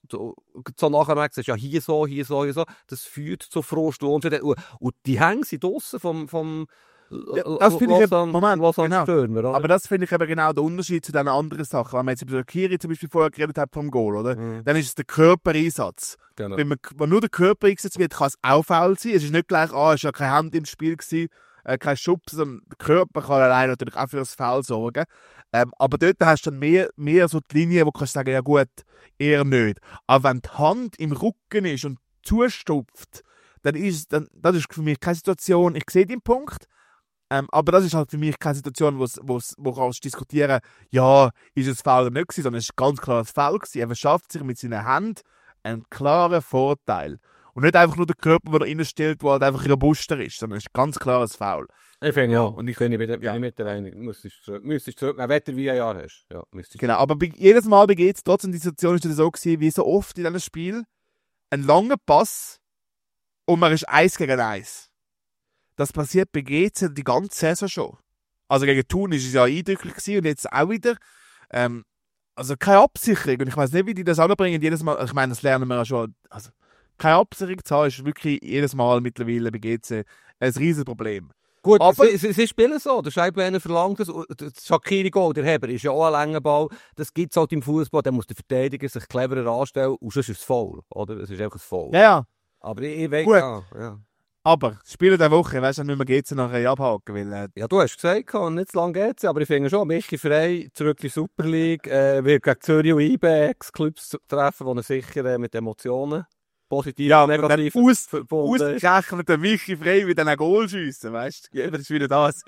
so nachher merkst du, ja hier so, hier so, hier so, das führt zu Frust und, und die hängen sie draussen vom, vom Ja, das finde ich eben- Moment, was genau. Stürmer, oder? aber das finde ich eben genau der Unterschied zu den anderen Sachen. Wenn man jetzt über Kiri zum Beispiel vorher geredet hat vom Goal, oder? Mhm. Dann ist es der Körpereinsatz. Genau. Wenn, man, wenn nur der Körper eingesetzt wird, kann es auch faul sein. Es ist nicht gleich, ah, es war ja keine Hand im Spiel gewesen, äh, kein Schubs, sondern der Körper kann allein natürlich auch für das Foul sorgen. Ähm, aber dort hast du dann mehr, mehr so die Linie, wo du kannst sagen, ja gut, eher nicht. Aber wenn die Hand im Rücken ist und zustupft, dann ist, dann, das ist für mich keine Situation, ich sehe den Punkt, ähm, aber das ist halt für mich keine Situation, wo's, wo's, wo du kannst diskutieren, ja, ist es Foul oder nicht gewesen, sondern es ist ganz klar ein Foul gewesen. Er verschafft sich mit seinen Händen einen klaren Vorteil. Und nicht einfach nur der Körper, der da innen stellt, der halt einfach robuster ist, sondern es ist ganz klar ein Foul. Ich finde ja, Und und ich- ich finde, ich bin ja. ja. mit der Einig, müsstest zurück, müsstest zurück, wenn du wie ein Jahr hast. Ja, müsstest Genau, aber bei, jedes Mal bei G C trotzdem die Situation ist es so gewesen, wie so oft in diesem Spiel, ein langer Pass und man ist eins gegen eins. Das passiert bei G C die ganze Saison schon. Also gegen Thun ist es ja eindrücklich gewesen und jetzt auch wieder. Ähm, also keine Absicherung. Und ich weiß nicht, wie die das anbringen jedes Mal. Ich meine, das lernen wir ja schon. Also keine Absicherung zu haben, ist wirklich jedes Mal mittlerweile bei G C ein riesen Problem. Gut, Aber- sie, sie, sie spielen so. Der Scheibenbeiner verlangt das. Und der Shaqiri Goal, der Heber, ist ja auch ein langer Ball. Das gibt es halt im Fußball. Dann muss der Verteidiger sich cleverer anstellen und sonst ist es faul. Oder? Es ist einfach ein Foul. Ja, ja. Aber ich, ich weiß, Gut. ja, ja. Aber das Spiel der Woche, weißt du, nicht mehr G C nachher abhaken, weil äh, Ja, du hast gesagt, nicht zu lange geht's, aber ich finde schon, Michi Frey zurück in die Super League, äh, wird gegen Zürich und I B Ex-Clubs treffen, die er sicher äh, mit Emotionen positiv ja, und negativ aus, verbunden ist. ausgerechnet der Michi Frey mit einem Goal schiessen, weißt du? Das ist wieder das.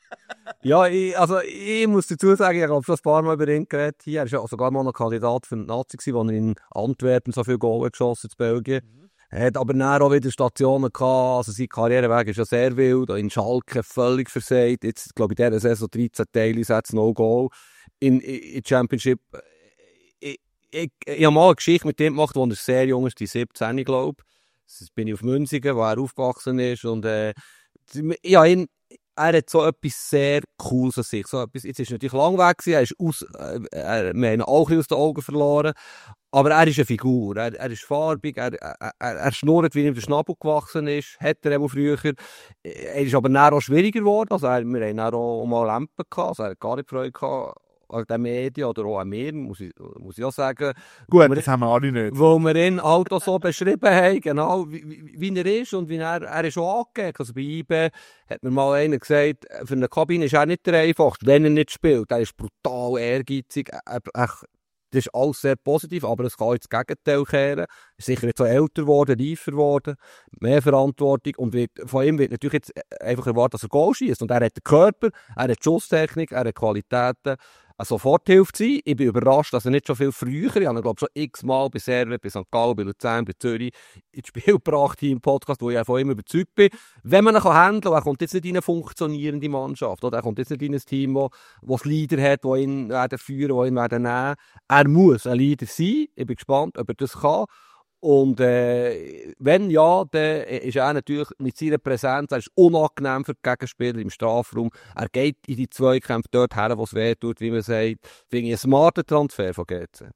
Ja, ich, also ich muss dazu sagen, ich habe schon ein paar Mal über ihn geredet hier. Er war ja sogar mal noch Kandidat für die Nazi, als er in Antwerpen so viele Goal geschossen hat in Belgien. Mhm. Er hat aber dann auch wieder Stationen gehabt, also sein Karriereweg ist ja sehr wild, in Schalke völlig versagt, jetzt glaube ich in dieser Saison dreizehn Teileinsätze, no Goal in in Championship. Ich, ich, ich habe mal eine Geschichte mit dem gemacht, als er sehr jung ist, die siebzehn, glaube ich. Das bin ich auf Münzigen, wo er aufgewachsen ist und äh, ich habe ihn er hat so etwas sehr Cooles an sich. So etwas, jetzt ist er natürlich lang weg gewesen, er ist aus, äh, er, wir haben ihn auch ein bisschen aus den Augen verloren. Aber er ist eine Figur, er, er ist farbig, er, er, er schnurrt, wie ihm der Schnabel gewachsen ist, hat er eben früher. Er ist aber dann auch schwieriger geworden, also er, wir haben dann auch mal Lampen gehabt, also er hat gar nicht Freude gehabt an den Medien oder auch an mir, muss ich, muss ich auch sagen. Gut, wir, das haben wir alle nicht. Wo wir ihn halt auch so beschrieben haben, genau, wie, wie, wie er ist und wie er, er ist auch angegeben. Also bei I B hat mir mal einer gesagt, für eine Kabine ist er nicht der einfachste, wenn er nicht spielt. Er ist brutal ehrgeizig, er, er, das ist alles sehr positiv, aber es kann jetzt das Gegenteil kehren. Er ist sicher jetzt so älter geworden, reifer geworden, mehr Verantwortung und wird, von ihm wird natürlich jetzt einfach erwartet, dass er Goal schießt. Und er hat den Körper, er hat die Schusstechnik, er hat Qualitäten, eine Soforthilfe zu sein. Ich bin überrascht, dass er nicht schon viel früher, ich habe ihn, glaube schon x-mal bei Servet, bei Sankt Gallen, bei Luzern, bei Zürich ins Spiel gebracht hier im Podcast, wo ich von ihm überzeugt bin. Wenn man ihn handeln kann, er kommt jetzt nicht in eine funktionierende Mannschaft, oder? Er kommt jetzt nicht in ein Team, wo, wo ein Leader hat, wo ihn werden führen, wo ihn werden nehmen. Er muss ein Leader sein. Ich bin gespannt, ob er das kann. Und äh, wenn ja, dann ist er natürlich mit seiner Präsenz, er ist unangenehm für die Gegenspieler im Strafraum. Er geht in die Zweikämpfe dort her, wo es weh tut, wie man sagt. Finde ich einen smarten Transfer von G C.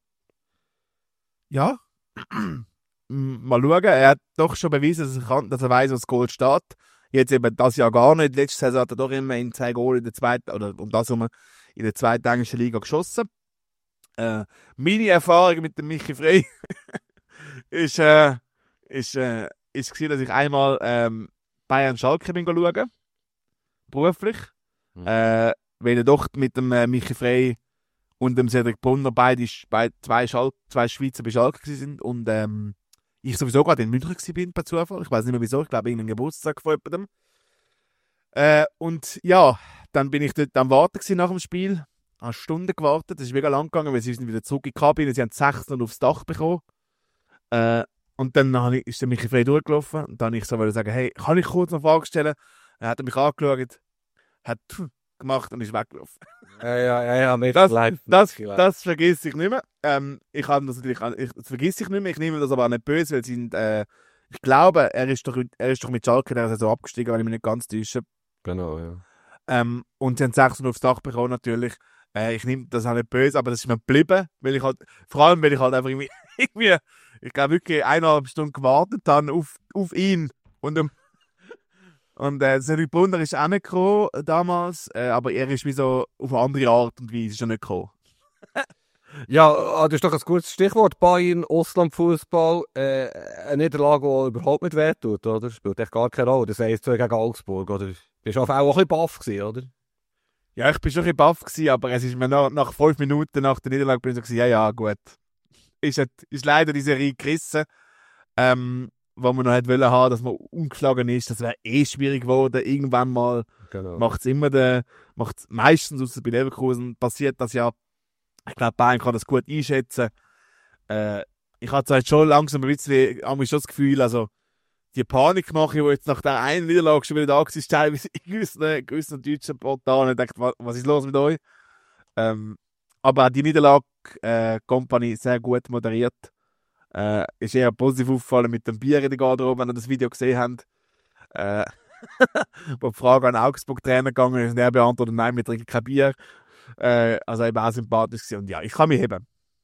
Ja. Mal schauen, er hat doch schon bewiesen, dass er, kann, dass er weiss, was Goal steht. Jetzt eben das Jahr gar nicht. Letzte Saison hat er doch immer in zwei Goal in der zweiten, oder um das herum, in der zweiten englischen Liga geschossen. Äh, meine Erfahrung mit dem Michi Frey ist, äh, ist, äh, ist gewesen, dass ich einmal ähm, Bayern Schalke bin schauen, beruflich, mhm. äh, weil er doch mit dem äh, Michi Frey und dem Cedric Brunner beide, beide zwei, Schal- zwei Schweizer bei Schalke sind und ähm, ich sowieso gerade in München bin per Zufall, ich weiß nicht mehr wieso, ich glaube irgendein Geburtstag von jemandem. Äh, und ja, dann bin ich dort am Warten gewesen nach dem Spiel, eine Stunde gewartet, das ist mega lang gegangen, weil sie sind wieder zurück in die Kabine, sie haben sechs noch aufs Dach bekommen. Äh, und dann ich, ist der Michi Frey durchgelaufen und dann ich so wollte sagen, hey, kann ich kurz noch Frage stellen? Er hat mich angeschaut, hat gemacht und ist weggelaufen. Ja, ja, ja, ja, mit das, live. Das, das, das vergesse ich nicht mehr. Ähm, ich habe das natürlich, ich, das vergesse ich nicht mehr. Ich nehme das aber auch nicht böse, weil sie sind, äh, ich glaube, er ist doch, er ist doch mit Schalke der Saison abgestiegen, wenn ich mich nicht ganz täusche. Genau, ja. Ähm, und sie haben sechs aufs Dach bekommen natürlich. Äh, ich nehme das auch nicht böse, aber das ist mir geblieben, weil ich halt, vor allem, weil ich halt einfach irgendwie, irgendwie ich glaube wirklich eineinhalb Stunden gewartet habe auf, auf ihn. Und, um, und äh, Cedric Brunner ist auch nicht gekommen damals, äh, aber er ist wie so auf eine andere Art und Weise schon nicht gekommen. Ja, das ist doch ein gutes Stichwort. Bayern, Auslandfußball, äh, eine Niederlage, die überhaupt nicht wehtut, oder? Spielt echt gar keine Rolle. Das heisst gegen Augsburg, oder? Du bist auch ein bisschen baff gewesen, oder? Ja, ich war schon ein bisschen baff gewesen, aber es ist mir nach, nach fünf Minuten nach der Niederlage bin ich so gewesen, ja, ja, gut. Ist, ist leider die Serie gerissen, ähm, wo man noch hätte wollen haben, dass man ungeschlagen ist. Das wäre eh schwierig geworden. Irgendwann mal genau. macht es immer der, macht's meistens, außer bei Leverkusen, passiert das ja. Ich glaube, Bayern kann das gut einschätzen. Äh, ich habe jetzt schon langsam ein bisschen, habe ich schon das Gefühl, also die Panikmache, die jetzt nach der einen Niederlage schon wieder da war, ist teilweise in gewissen, gewissen deutschen Portalen. Ich dachte, was, was ist los mit euch? Ähm, aber auch die Niederlage, äh, Company sehr gut moderiert. Äh, ist eher positiv aufgefallen mit dem Bier in der Garderobe, wenn ihr das Video gesehen habt. Äh, wo die Frage an Augsburg-Trainer gegangen ist und er beantwortet, nein, wir trinken kein Bier. Äh, also eben auch sympathisch gewesen. Und ja, ich kann mich heben.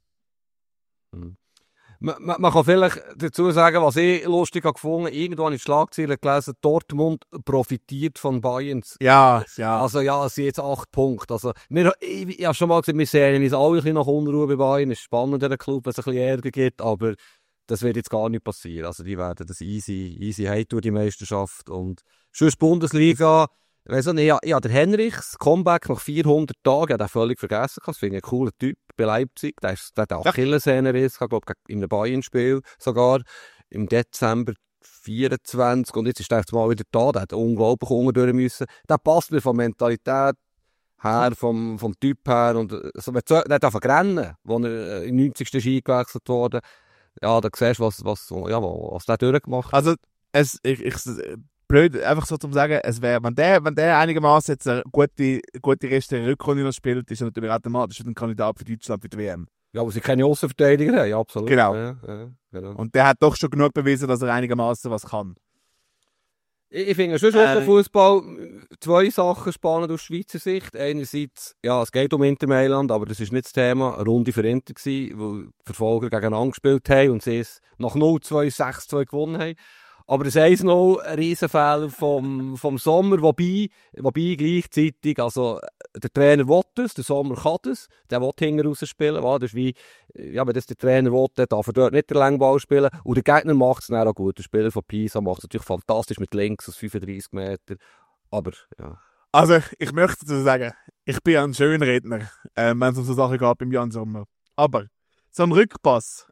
Mhm. Man, man, man kann vielleicht dazu sagen, was ich lustig habe gefunden, irgendwo habe ich die Schlagzeilen gelesen, Dortmund profitiert von Bayerns. Ja, ja. Also ja, es sind jetzt acht Punkte. Also, wir, ich, ich habe schon mal gesagt, wir sehen uns alle ein bisschen nach Unruhe bei Bayern. Es ist spannend, der Club, wenn es ein bisschen Ärger gibt, aber das wird jetzt gar nicht passieren. Also die werden das easy, easy haben durch die Meisterschaft. Und sonst Bundesliga, ich weiss auch nicht, ja, ja, der Henrichs, Comeback nach vierhundert Tagen, hat er völlig vergessen. Das finde ich ein cooler Typ bei Leipzig. Der, ist, der hat auch Achillessehnenriss, ich glaube, in einem Bayern-Spiel sogar, im Dezember vierundzwanzig. Und jetzt ist er mal wieder da, der hat unglaublich unten müssen. Der passt mir von Mentalität her, vom, vom Typ her. Und so, der hat einfach rennen, als er im neunzigsten Ski eingewechselt wurde. Ja, da siehst du, was, was, ja, was der durchgemacht hat. Also, es, ich, ich, blöd, einfach so zu sagen, es wäre, wenn der, wenn der einigermaßen jetzt eine gute, gute Reste der Rückrunde noch spielt, ist er natürlich automatisch ein Kandidat für Deutschland für die W M. Ja, aber sie keine Außenverteidiger haben, ja, absolut. Genau. Ja, ja, genau. Und der hat doch schon genug bewiesen, dass er einigermaßen was kann. Ich, ich finde schon schon äh, Fußball zwei Sachen spannend aus Schweizer Sicht. Einerseits, ja, es geht um Inter Mailand, aber das ist nicht das Thema. Eine Runde für Inter gewesen, wo die Verfolger gegeneinander gespielt haben und sie es nach null zwei sechs zwei gewonnen haben. Aber das eins null, ein Riesenfehler vom, vom Sommer, wobei, wobei gleichzeitig, also der Trainer will das, der Sommer kann das, der will hinten rausspielen, das ist wie, ja, wenn das der Trainer will, dann darf er dort nicht den Langball spielen und der Gegner macht es dann auch gut, der Spieler von Pisa macht es natürlich fantastisch mit links aus fünfunddreissig Meter, aber ja. Also, ich möchte dazu sagen, ich bin ein Schönredner, äh, wenn es um so Sachen geht beim Jan Sommer. Aber, so ein Rückpass...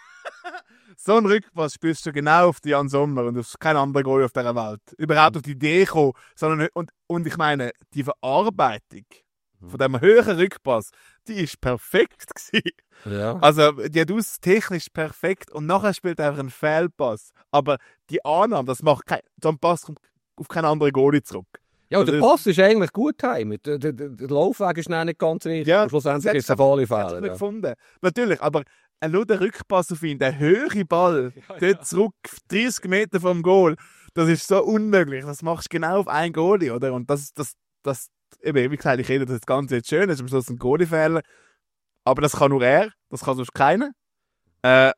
So ein Rückpass spielst du genau auf die Jan Sommer und auf keinen anderen Goal auf dieser Welt. Überhaupt auf die Idee kommen. Sondern, und, und ich meine, die Verarbeitung von diesem höheren Rückpass, die ist perfekt gewesen. Ja. Also, die hat aus technisch perfekt und nachher spielt er einfach einen Fehlpass. Aber die Annahme, das macht kein, so ein Pass kommt auf keinen anderen Goalie zurück. Ja, und also, der Pass ist eigentlich gut heim. Der, der, der Laufweg ist nicht ganz richtig. Ja, und schlussendlich ist es ein Volleyfehler. Ja. Gefunden. Natürlich, aber nur der Rückpass auf ihn, der höhere Ball, ja, dort ja. zurück, dreißig Meter vom Goal, das ist so unmöglich. Das machst du genau auf einen Goalie, oder? Und das, das, das, eben, wie gesagt, ich rede das Ganze jetzt schön, das ist am Schluss ein Goalie-Fehler. Aber das kann nur er, das kann sonst keiner. Äh,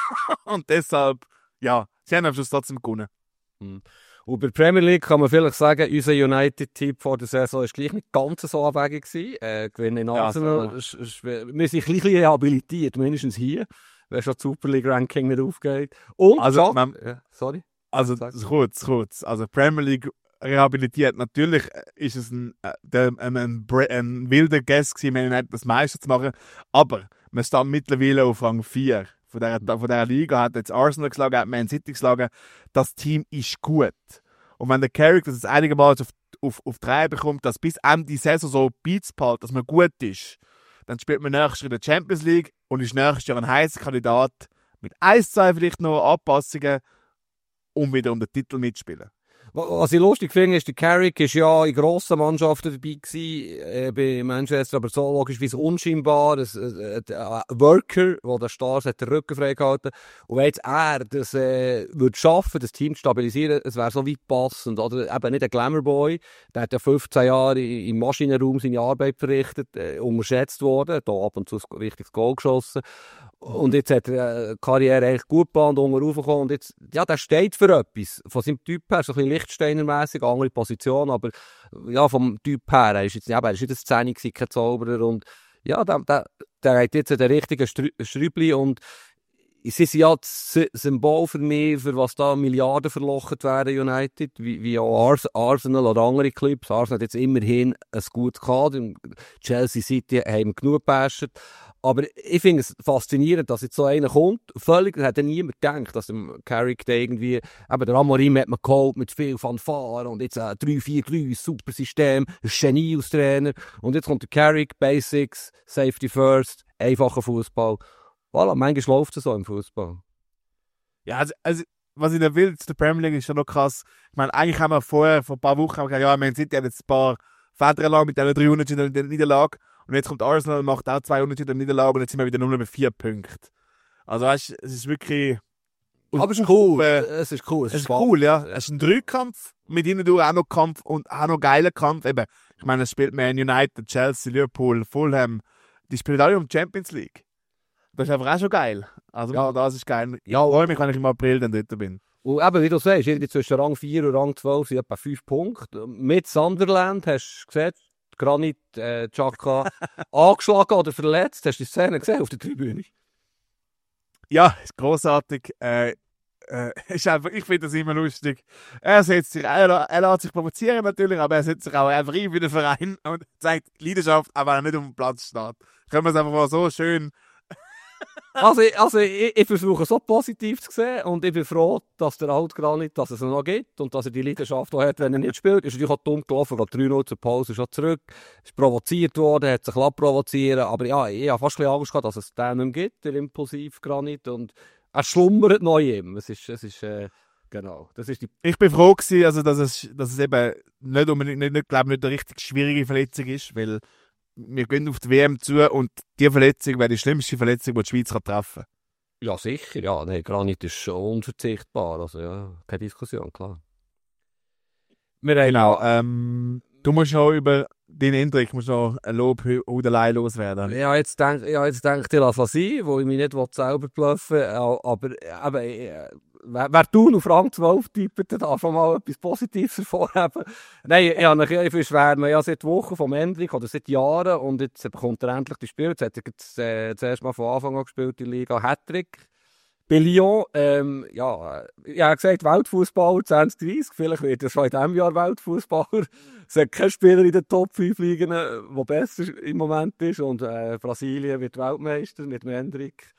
und deshalb, ja, sie haben am Schluss trotzdem gewonnen. Hm. Und bei der Premier League kann man vielleicht sagen, unser United-Tipp vor der Saison war gleich nicht ganz so abwegig gewesen. Äh, Gewinnen in Arsenal. Ja, so. Wir sind ein bisschen rehabilitiert, mindestens hier, wenn schon das Super League-Ranking nicht aufgeht. Und, also, ja, man, ja, sorry. Also, kurz, kurz. Also, Premier League rehabilitiert. Natürlich ist es ein, ein, ein, ein, ein wilder Guess gewesen, Man United das Meister zu machen. Aber wir stehen mittlerweile auf Rang vier. Von dieser, von dieser Liga hat jetzt Arsenal geschlagen, hat Man City geschlagen. Das Team ist gut. Und wenn der Carrick das einigermaßen auf, auf, auf die Reihe bekommt, dass bis Ende der Saison so Beats behält, dass man gut ist, dann spielt man nächstes Jahr in der Champions League und ist nächstes Jahr ein heißer Kandidat mit ein, zwei vielleicht noch Anpassungen, um wieder um den Titel mitzuspielen. Was ich lustig finde, ist, der Carrick war ja in grossen Mannschaften dabei gewesen, äh, bei Manchester, aber so logisch wie es unscheinbar, ein, ein, ein Worker, der der Stars hat den Rücken freigehalten. Und wenn jetzt er das äh, würde schaffen, das Team zu stabilisieren, es wäre so weit passend. Oder eben nicht ein Glamourboy, der hat ja fünfzehn Jahre im Maschinenraum seine Arbeit verrichtet, äh, unterschätzt worden, da ab und zu ein wichtiges Goal geschossen. Und jetzt hat er die Karriere eigentlich gut geplant, unten raufgekommen. Und jetzt, ja, der steht für etwas. Von seinem Typ her, so ein bisschen Lichtsteiner-mässig, andere Position, aber ja, vom Typ her, er ist jetzt ja, er ist nicht eine Szene gewesen, kein Zauberer. Und ja, der, der, der hat jetzt den richtigen Schräubli und sie sind ja das Symbol für mich, für was da Milliarden verlocht werden, United, wie, wie auch Ars- Arsenal oder andere Clubs. Arsenal hat jetzt immerhin ein gutes Kader, Chelsea City haben genug gebasht. Aber ich finde es faszinierend, dass jetzt so einer kommt. Völlig, das hat ja niemand gedacht, dass dem Carrick da irgendwie, eben der Amorim hat man geholt mit viel Fanfare und jetzt ein drei vier drei, super System, ein Genie als Trainer. Und jetzt kommt der Carrick, Basics, Safety First, einfacher Fußball. Voilà, manchmal läuft es so im Fußball. Ja, also, also was ich da will, zu der Premier League ist schon noch krass. Ich meine, eigentlich haben wir vorher, vor ein paar Wochen, haben wir gesagt, ja, Man City hat jetzt ein paar Federn lang mit diesen drei Unentschieden in der Niederlage. Und jetzt kommt Arsenal und macht auch zwei Unentschieden in der Niederlage und jetzt sind wir wieder nur noch mit vier Punkten. Also weißt, es ist wirklich... Aber es ist cool. Äh, es ist cool. Es ist, es ist cool, ja. Es ist ein Dreikampf, mit ihnen durch auch noch Kampf und auch noch geiler Kampf. Eben, ich meine, es spielt Man United, Chelsea, Liverpool, Fulham. Die spielen alle um die Champions League. Das ist einfach auch schon geil. Also ja, das ist geil. Ich freue mich, wenn ich im April dann dort bin. Und eben, wie du sagst, irgendwie zwischen Rang vier und Rang zwölf sind etwa fünf Punkte. Mit Sunderland hast du gesehen, Granit äh, Xhaka angeschlagen oder verletzt. Hast du die Szene gesehen auf der Tribüne? Ja, ist grossartig. Äh, äh, ist einfach, ich finde das immer lustig. Er setzt sich, er, er lässt sich provozieren natürlich, aber er setzt sich auch einfach ein für den Verein und zeigt Leidenschaft, auch wenn er nicht auf dem Platz steht. Können wir es einfach mal so schön. Also, ich- also ich, ich versuche es so positiv zu sehen und ich bin froh, dass der Altgranit, dass es ihn noch gibt und dass er die Leidenschaft auch hat, wenn er nicht spielt. Ist natürlich auch dumm gelaufen, geht drei null zur Pause schon zurück, ist provoziert worden, hat sich provozieren aber ja, ich habe fast ein bisschen Angst gehabt, dass es den nicht mehr gibt, der Impulsivgranit, und er schlummert noch in ihm. Es ist, es ist, äh, genau, das ist die... Ich bin froh gewesen, also, dass, es, dass es eben nicht unbedingt, nicht, nicht, glaube nicht eine richtig schwierige Verletzung ist, weil wir gehen auf die W M zu und die Verletzung wäre die schlimmste Verletzung, die die Schweiz kann treffen kann. Ja, sicher, ja, nee, Granit ist schon unverzichtbar, also ja, keine Diskussion, klar. Wir haben Genau. Ähm, du musst noch über deinen Eindruck musst noch ein Lob Hudelei loswerden. Ja, jetzt denk, ja, jetzt denke ich, lass es sein, wo ich mich nicht selber bluffen will. Aber eben, äh, wer, wer Thun auf Rang zwölf tippt, der darf auch mal etwas Positives hervorheben. Nein, ich habe ein bisschen schwärmen, ja, seit Wochen vom Endlich oder seit Jahren, und jetzt bekommt er endlich die Spiele. Jetzt hat er jetzt, äh, zuerst mal von Anfang an gespielt in der Liga, Hattrick. Bei Lyon, ähm, ja, ich habe gesagt, Weltfußballer zwanzig dreißig, vielleicht wird er schon in diesem Jahr Weltfußballer. Es hat kein Spieler in den Top fünf liegen, der besser im Moment ist, und äh, Brasilien wird Weltmeister mit dem Hendrik.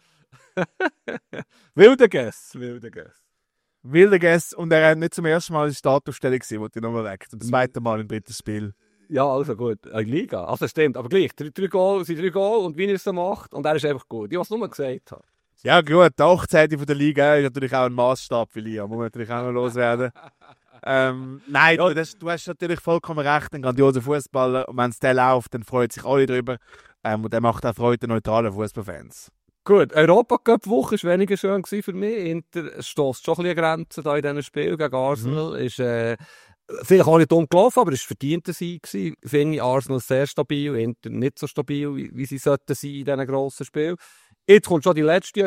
Wilder Guess, wilder Guess. Wilder Guess, und er hat nicht zum ersten Mal in Startaufstellung gesehen, wollte ich nochmal weg. Zum zweiten Mal im dritten Spiel. Ja, also gut, eine Liga, also stimmt, aber gleich, drei, drei Goal, sind drei Goal und wie er es so macht, und er ist einfach gut. Ich habe es nur gesagt. Habe. Ja gut, der achtzehnte von der Liga ist natürlich auch ein Maßstab für Liga, muss man natürlich auch noch loswerden. ähm, nein, du, das, du hast natürlich vollkommen recht, ein grandioser Fußballer, und wenn es der läuft, dann freut sich alle drüber, ähm, und der macht auch Freude den neutralen Fußballfans. Gut, Europacup-Woche war weniger schön für mich. Inter stösst schon ein bisschen an Grenzen da in diesem Spiel gegen Arsenal. Mhm. Ist, äh, vielleicht auch nicht dumm gelaufen, aber es war verdienter Sieg. Ich finde Arsenal sehr stabil, Inter nicht so stabil, wie, wie sie sollten sein in diesen grossen Spielen. Jetzt kommt schon die letzte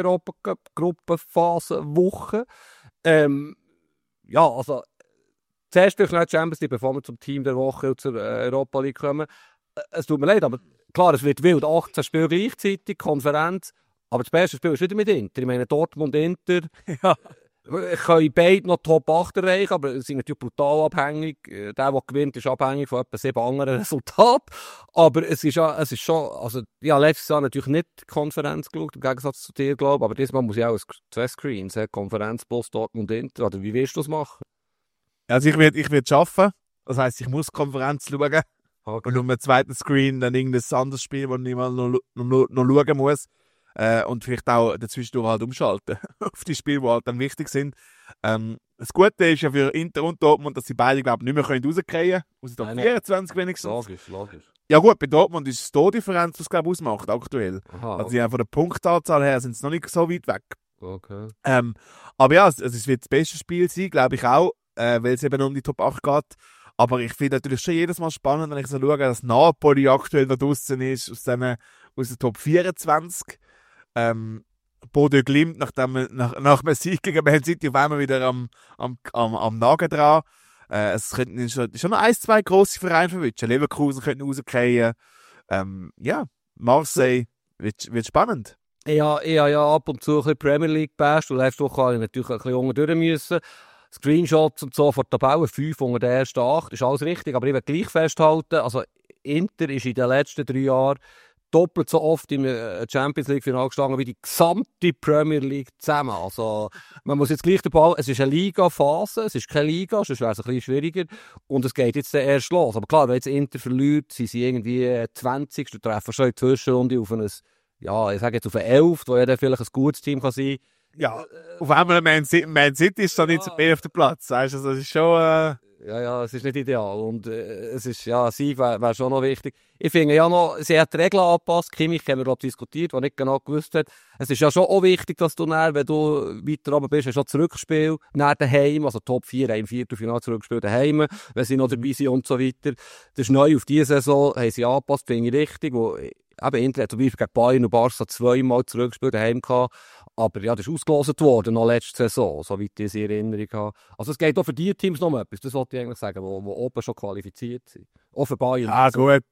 Europacup-Gruppenphase-Woche. Ähm, ja, also zuerst durch die Champions League, bevor wir zum Team der Woche und zur Europa League kommen. Es tut mir leid, aber klar, es wird wild. achtzehn Spiele gleichzeitig, Konferenz. Aber das beste Spiel ist wieder mit Inter. Ich meine, Dortmund, Inter, ja, können beide noch Top acht erreichen, aber sie sind natürlich brutal abhängig. Der, der gewinnt, ist abhängig von etwa sieben anderen Resultaten. Aber es ist, ja, es ist schon, also, ja, letztes Jahr natürlich nicht die Konferenz geschaut, im Gegensatz zu dir, glaube ich. Aber diesmal muss ich auch zwei Screens, Konferenz plus Dortmund, Inter. Oder wie willst du das machen? Also ich werde ich werd arbeiten. Das heisst, ich muss Konferenz schauen. Okay. Und auf dem zweiten Screen dann irgendein anderes Spiel, das ich mal noch, noch, noch schauen muss. Äh, und vielleicht auch dazwischen halt umschalten auf die Spiele, die halt dann wichtig sind. Ähm, das Gute ist ja für Inter und Dortmund, dass sie beide, glaube ich, nicht mehr rausgehen können. Aus der vierundzwanzig wenigstens. Logisch, logisch. Ja gut, bei Dortmund ist es die Tordifferenz, was glaube ich ausmacht, aktuell. Aha, also ja, von der Punktanzahl her sind sie noch nicht so weit weg. okay. Ähm, aber ja, es, es wird das beste Spiel sein, glaube ich auch, äh, weil es eben um die Top acht geht. Aber ich finde natürlich schon jedes Mal spannend, wenn ich so schaue, dass Napoli aktuell da draussen ist, aus, den, aus der Top vierundzwanzig. Ähm, Bodø Glimt, nachdem wir, nach, nach einem Sieg gegen Man City, auf einmal wieder am, am, am, am Nagen dran. Äh, es könnten schon, schon noch ein, zwei grosse Vereine verwischen. Leverkusen könnten rausgehen. Ähm, ja, Marseille wird, wird spannend. Ja, ich habe ja ab und zu ein bisschen Premier League gepasst und letzte Woche habe ich natürlich ein bisschen unten durch müssen. Screenshots und so von der Tabelle, fünf unter der ersten acht, ist alles richtig, aber ich will gleich festhalten, also Inter ist in den letzten drei Jahren doppelt so oft im Champions League-Final gestanden wie die gesamte Premier League zusammen. Also, man muss jetzt gleich den Ball, es ist eine Liga-Phase, es ist keine Liga, sonst wäre es ein bisschen schwieriger. Und es geht jetzt erst los. Aber klar, wenn jetzt Inter verliert, sind sie irgendwie zwanzig. Du treffen schon in der Zwischenrunde auf ein, ja, ich sage jetzt auf ein elf, wo ja dann vielleicht ein gutes Team kann sein. Ja, auf einmal Man City, Man City ist dann nicht so mehr auf dem Platz. Weißt du, also das ist schon... Äh Ja, ja, es ist nicht ideal. Und äh, es ist, ja, Sieg wäre wär schon noch wichtig. Ich finde ja noch, sie hat die Regeln angepasst. Kimmich haben wir gerade diskutiert, der nicht genau gewusst hat. Es ist ja schon auch wichtig, dass du dann, wenn du weiter oben bist, hast du auch Zurückspiel nach daheim, also Top vier, im Viertelfinale Zurückspiel daheim, wenn sie noch dabei sind und so weiter. Das ist neu auf diese Saison, haben sie angepasst, finde ich richtig. Wo, eben, Inter hat zum Beispiel gegen Bayern und Barca zweimal Zurückspiel daheim gehabt. Aber ja, das ist ausgelost worden noch letzte Saison, soweit ich es in Erinnerung habe. Also es geht auch für die Teams noch etwas, das wollte ich eigentlich sagen, die oben schon qualifiziert sind. Auch für Bayern. Ja, gut.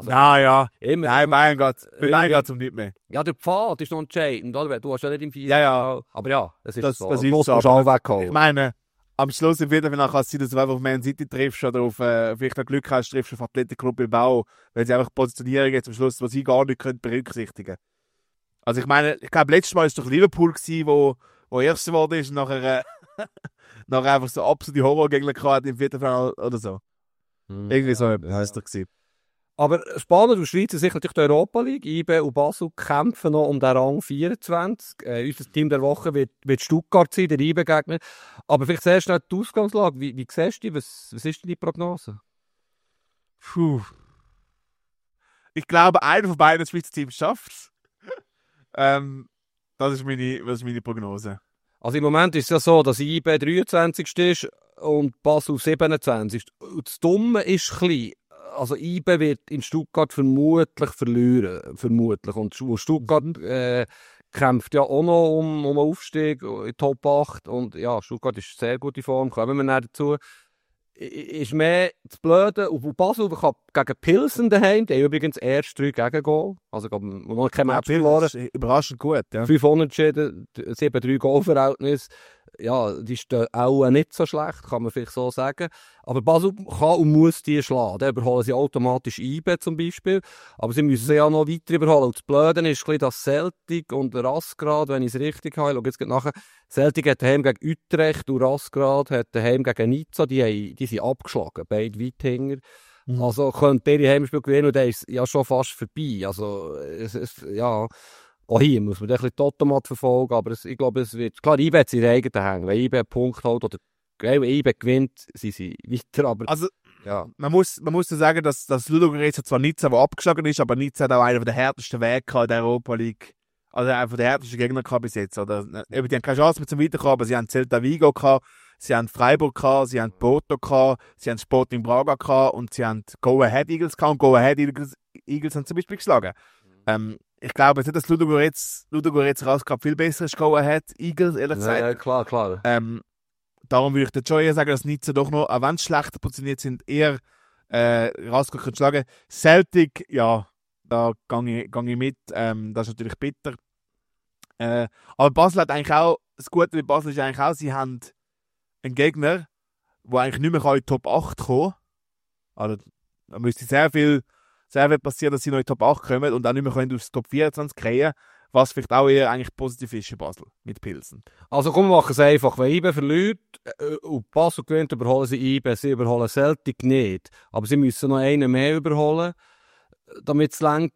Also, ja, ja. immer, Nein, mein Gott. Für Ja, einen ja. geht es um nichts mehr. ja, der Pfad ist noch entscheidend, oder? Du hast ja nicht im Viertel. Ja, ja. Aber ja, das ist Das, so. das Am Schluss ist so. musst du aber auch wegholen. Ich meine, am Schluss im Viertelfinale kann es sein, dass du einfach auf Man City triffst oder auf, äh, vielleicht noch Glück hast, triffst du auf Athletic Club Bilbao, weil sie einfach Positionierungen jetzt am Schluss, die sie gar nicht können berücksichtigen können. Also ich meine, ich glaube, letztes Mal war es doch Liverpool, gewesen, wo, wo Erster geworden ist und nachher, äh, nachher einfach so absolute Horrorgegner gehabt im Viertelfinale oder so. Hm. Irgendwie so heisst es gewesen. Aber spannend, aus Schweiz ist sicherlich die Europa League. I B und Basel kämpfen noch um den Rang vierundzwanzig. Äh, unser Team der Woche wird, wird Stuttgart sein, der I B-Gegner. Aber vielleicht sehr schnell die Ausgangslage. Wie, wie siehst du die? Was, was ist deine Prognose? Puh. Ich glaube, einer von beiden Schweizer Teams schafft es. ähm, das, ist meine, das ist meine Prognose. Also im Moment ist es ja so, dass I B dreiundzwanzig ist und Basel siebenundzwanzig. Und das Dumme ist klein. Also I B wird in Stuttgart vermutlich verlieren. Vermutlich. Und Stuttgart äh, kämpft ja auch noch um, um einen Aufstieg in Top acht. Und ja, Stuttgart ist in sehr gute Form, kommen wir näher dazu. Ist mehr das Blöde. Und Basel kann gegen Pilsen daheim, die haben übrigens erst drei Gegengol. Also ich glaube, noch kein Match verloren. Überraschend gut, ja. Fünf Unentschieden, sieben drei Goalverhältnis. Ja, die ist auch nicht so schlecht, kann man vielleicht so sagen. Aber Basel kann und muss die schlagen. Dann überholen sie automatisch I B zum Beispiel. Aber sie müssen sie ja noch weiter überholen. Und das Blöde ist, dass Celtic und Rasgrad, wenn ich es richtig habe, ich schaue jetzt gleich nachher, Celtic hat daheim gegen Utrecht und Rasgrad hat daheim gegen Nizza, die, haben, die sind abgeschlagen, beide Weithinger. Mhm. Also könnte ihre Heimspiel gewinnen und dann ist es ja schon fast vorbei. Also, es, es, ja... Auch hier muss man ein bisschen Totomat verfolgen, aber es, ich glaube, es wird... Klar, I B hat seine eigenen Hänge. Wenn I B einen Punkt holt oder wenn I B gewinnt, sind sie weiter, aber... Also, ja. man muss, man muss sagen, dass, dass Ludogorets zwar Nizza, der abgeschlagen ist, aber Nizza hat auch einen der härtesten Wege in der Europa League. Also einer der härtesten Gegner gehabt bis jetzt. Oder, die haben keine Chance mehr zum Weiterkommen, aber sie haben Celta Vigo gehabt, sie haben Freiburg gehabt, sie haben Porto gehabt, sie haben Sporting Braga gehabt und sie haben Go Ahead Eagles gehabt und Go Ahead Eagles, Eagles haben zum Beispiel geschlagen. Ähm, ich glaube nicht, dass Ludogorets, Ludogorets rausgehabt viel besser ist Go Ahead Eagles, ehrlich gesagt. Ja, ja, klar, klar. Ähm, darum würde ich jetzt schon eher sagen, dass Nizza doch noch, auch wenn sie schlechter positioniert sind, eher äh, rausgehen können schlagen. Celtic, ja, da gehe ich, ich mit. Ähm, das ist natürlich bitter. Äh, aber Basel hat eigentlich auch, das Gute mit Basel ist eigentlich auch, sie haben einen Gegner, der eigentlich nicht mehr in die Top acht kommen kann. Also, da müsste sehr viel, sehr viel passieren, dass sie noch in die Top acht kommen und auch nicht mehr können aufs Top vierundzwanzig kriegen, was vielleicht auch eher eigentlich positiv ist in Basel mit Pilsen. Also komm, wir machen es einfach. Wenn I B verliert äh, und Basel gewinnt, überholen sie I B, sie überholen Celtic nicht. Aber sie müssen noch einen mehr überholen, damit es reicht.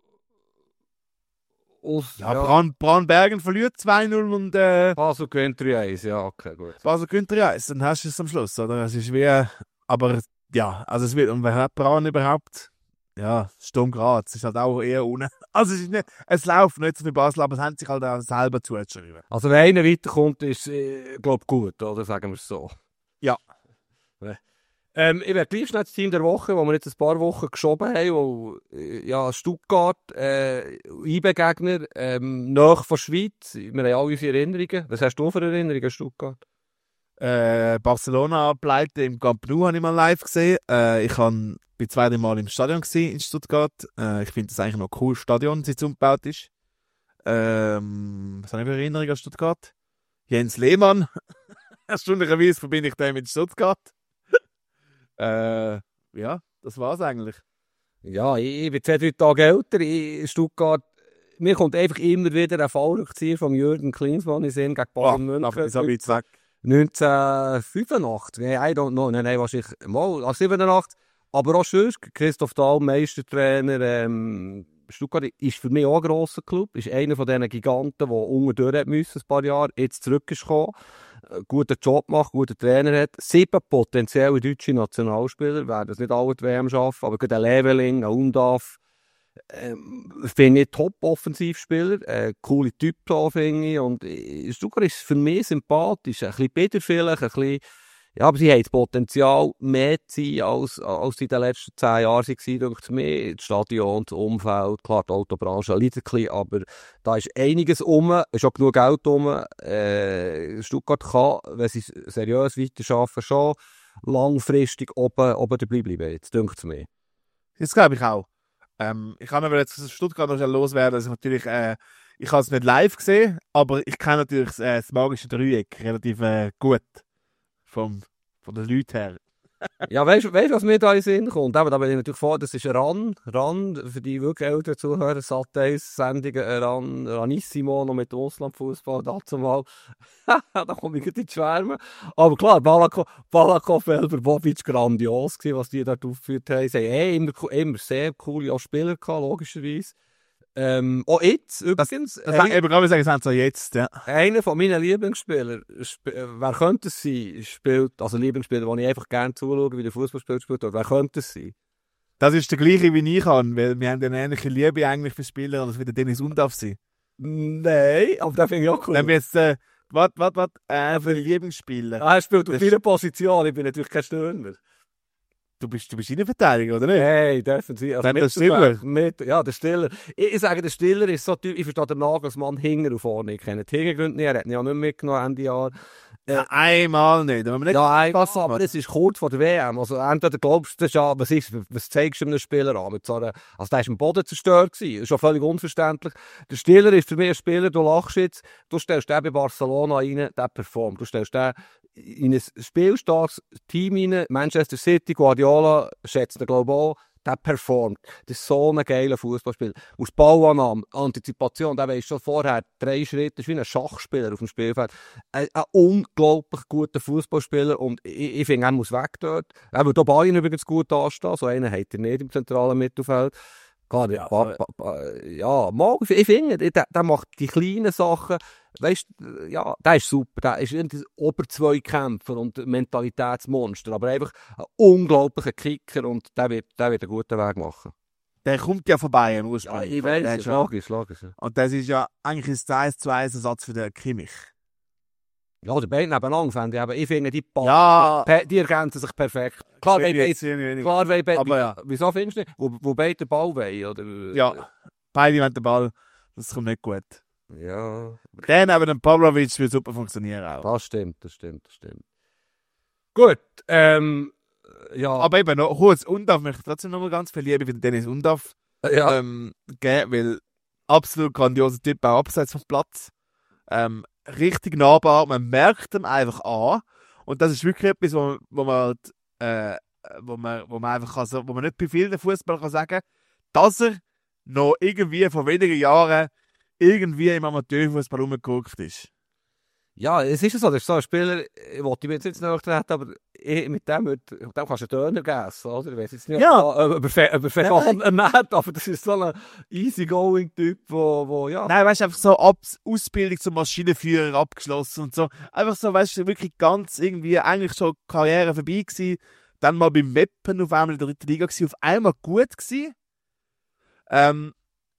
Aus, Ja, ja. Bran, Branbergen verliert zwei null und äh, Basel gewinnt drei eins, ja, okay, gut. Basel gewinnt drei eins, dann hast du es am Schluss, oder? Es ist wie, aber ja, also es wird, und wer hat Bran überhaupt? Ja, Sturm Graz, es ist halt auch eher unten. Also es ist nicht, es läuft nicht so wie Basel, aber es haben sich halt auch selber zugeschrieben. Also wenn einer weiterkommt, ist äh, glaube gut, oder? Sagen wir es so. Ja. Ähm, ich werde gleich schnell das Team der Woche, wo wir jetzt ein paar Wochen geschoben haben, wo, äh, ja, Stuttgart, äh, I B-Gegner, ähm, nahe von Schweiz. Wir haben alle unsere Erinnerungen. Was hast du für Erinnerungen, Stuttgart? Äh, Barcelona-Pleite im Camp Nou habe ich mal live gesehen. Äh, ich war zwei, drei Mal im Stadion gewesen, in Stuttgart. Äh, ich finde das eigentlich noch ein cooles Stadion, seit es umgebaut ist. Ähm, was habe ich für Erinnerungen an Stuttgart? Jens Lehmann. Erstaunlicherweise verbinde ich den mit Stuttgart. Äh, ja, das war's eigentlich. Ja, ich, ich bin zwei, drei Tage älter. In Stuttgart, mir kommt einfach immer wieder ein Fallrückzieher von Jürgen Klinsmann in Sinn gegen Bayern München. Aber so weit weg. neunzehnhundertfünfundachtzig, I don't know, nein, nein, wahrscheinlich mal, also siebenundachtzig. Aber auch sonst, Christoph Dahl, Meistertrainer, ähm, Stuttgart ist für mich auch ein grosser Club, ist einer von diesen Giganten, der unten durch müssen, ein paar Jahre, jetzt zurück ist gekommen, einen guten Job macht, einen guten Trainer hat, sieben potenzielle deutsche Nationalspieler, werden es nicht alle die W M schaffen, aber gerade ein Leveling, ein Undav, ähm, finde ich Top-Offensivspieler, äh, coole Typ da, finde ich, und äh, Stuttgart ist für mich sympathisch, ein bisschen bitter vielleicht, ein bisschen, ja, aber sie haben das Potenzial, mehr zu sein, als, als sie in den letzten zehn Jahren waren, denke ich mir. Das Stadion, das Umfeld, klar, die Autobranche leidet ein bisschen, aber da ist einiges um, es ist auch genug Geld um. Äh, Stuttgart kann, wenn sie seriös weiterarbeiten, schon langfristig oben, oben dabei bleiben, jetzt denke ich mir. Das glaube ich auch. Ähm, ich kann aber jetzt aus Stuttgart noch schnell loswerden, dass ich natürlich, äh, ich habe es nicht live gesehen, aber ich kenne natürlich äh, das magische Dreieck relativ äh, gut vom, von den Leuten her. Ja, weißt du, was mir da in den Sinn kommt? Eben, da bin ich natürlich vor, das ist RAN. RAN, für die wirklich älteren Zuhörer, Sat eins Sendungen, RAN, Ranissimo, noch mit Russlandfußball, dazu mal. Da komme ich gerade in die Schwärme. Aber klar, Balakov, Balakov, Elberbovic, grandios gewesen, was die dort aufgeführt haben. Sie haben eh immer, immer sehr coole Spieler gehabt, logischerweise. Ähm, auch jetzt, übrigens. Das ein, eben gerade sagen, es so jetzt, ja. Einer von meinen Lieblingsspieler, sp wer könnte es sein, spielt, also Lieblingsspieler, den ich einfach gerne zuschaue, wie der Fußball spielt, spielt, wer könnte es sein? Das ist der gleiche, wie ich habe, weil wir haben eine ähnliche Liebe eigentlich für Spieler, als wie der Dennis Undaff sein. Nein, aber den finde ich auch cool. Wenn wir jetzt, äh, was, was, was, äh, für Lieblingsspieler. Ah, er spielt auf jeder Position, ich bin natürlich kein Stürmer. Du bist, du bist Innenverteidiger, oder nicht? Hey, defensiv. Also mit der Stiller? Mit, ja, der Stiller. Ich, ich sage, der Stiller ist so typisch, ich verstehe den Nagelsmann hinten und vorne. Ich kenne die Hintergründe nicht, er hat ihn ja nicht mitgenommen Ende Jahr. Äh, einmal nicht. Aber nicht ja, einfach, aber es ist kurz vor der W M. Also entweder glaubst du, ja, was, ist, was zeigst du einem Spieler an? Mit so einer, also der war am Boden zerstört gewesen. Das ist schon völlig unverständlich. Der Stiller ist für mich ein Spieler, du lachst jetzt, du stellst den bei Barcelona rein, der performt. Du stellst den in ein spielstarkes Team rein, Manchester City, Guardiola, schätzt er glaube ich auch, der performt. Das ist so ein geiler Fußballspieler. Aus Ballannahme, Antizipation, der weiss schon vorher drei Schritte, das ist wie ein Schachspieler auf dem Spielfeld. Ein, ein unglaublich guter Fußballspieler und ich, ich finde, er muss weg dort. Er würde auch Bayern übrigens gut anstehen, so einen hat er nicht im zentralen Mittelfeld. Klar, ja, ba, ba, ba, ja mal, ich finde, der, der macht die kleinen Sachen, weißt du, ja, der ist super, der ist ein Oberzweikämpfer und Mentalitätsmonster, aber einfach ein unglaublicher Kicker und der wird, der wird einen guten Weg machen. Der kommt ja vorbei im Ursprung. Ja, ich weiß, es, logisch, logisch. Ja. Und das ist ja eigentlich ein eins zu eins Ersatz für den Kimmich. Ja, die beiden nebeneinander fände ich, aber ich finde, die, ja. die ergänzen sich perfekt. Klar, weil beide, klar, weil beide, aber ja. Wieso findest du nicht? Wo, wo beide den Ball wollen, oder? Ja, beide wollen den Ball, das kommt nicht gut. Ja. Der neben dem Pavlovic wird super funktionieren auch. Das stimmt, das stimmt, das stimmt. Gut, ähm, ja. Aber eben noch kurz, Undaff möchte ich trotzdem noch mal ganz viel Liebe für den Dennis Undaff ja. ähm, geben, weil absolut grandioser Typ, auch abseits vom Platz. Ähm, richtig nahbar, man merkt ihm einfach an. Und das ist wirklich etwas, wo, wo man halt, äh, wo man, wo man einfach kann, wo man nicht bei vielen Fußballern kann sagen, dass er noch irgendwie vor wenigen Jahren irgendwie im Amateurfußball rumgeguckt ist. Ja, es ist so, das ist so ein Spieler, ich wollte mir jetzt nicht nachtreten, aber ich, mit dem, mit dem kannst du einen Döner essen, oder? Ich weiss jetzt nicht, ja. ob er vegan ernährt, aber das ist so ein easygoing-Typ, wo, wo, ja. Nein, weißt du, einfach so Ab Ausbildung zum Maschinenführer abgeschlossen und so. Einfach so, weißt du, wirklich ganz irgendwie, eigentlich schon Karriere vorbei gewesen. Dann mal beim Meppen auf einmal in der dritten Liga gewesen, auf einmal gut gewesen. Ähm,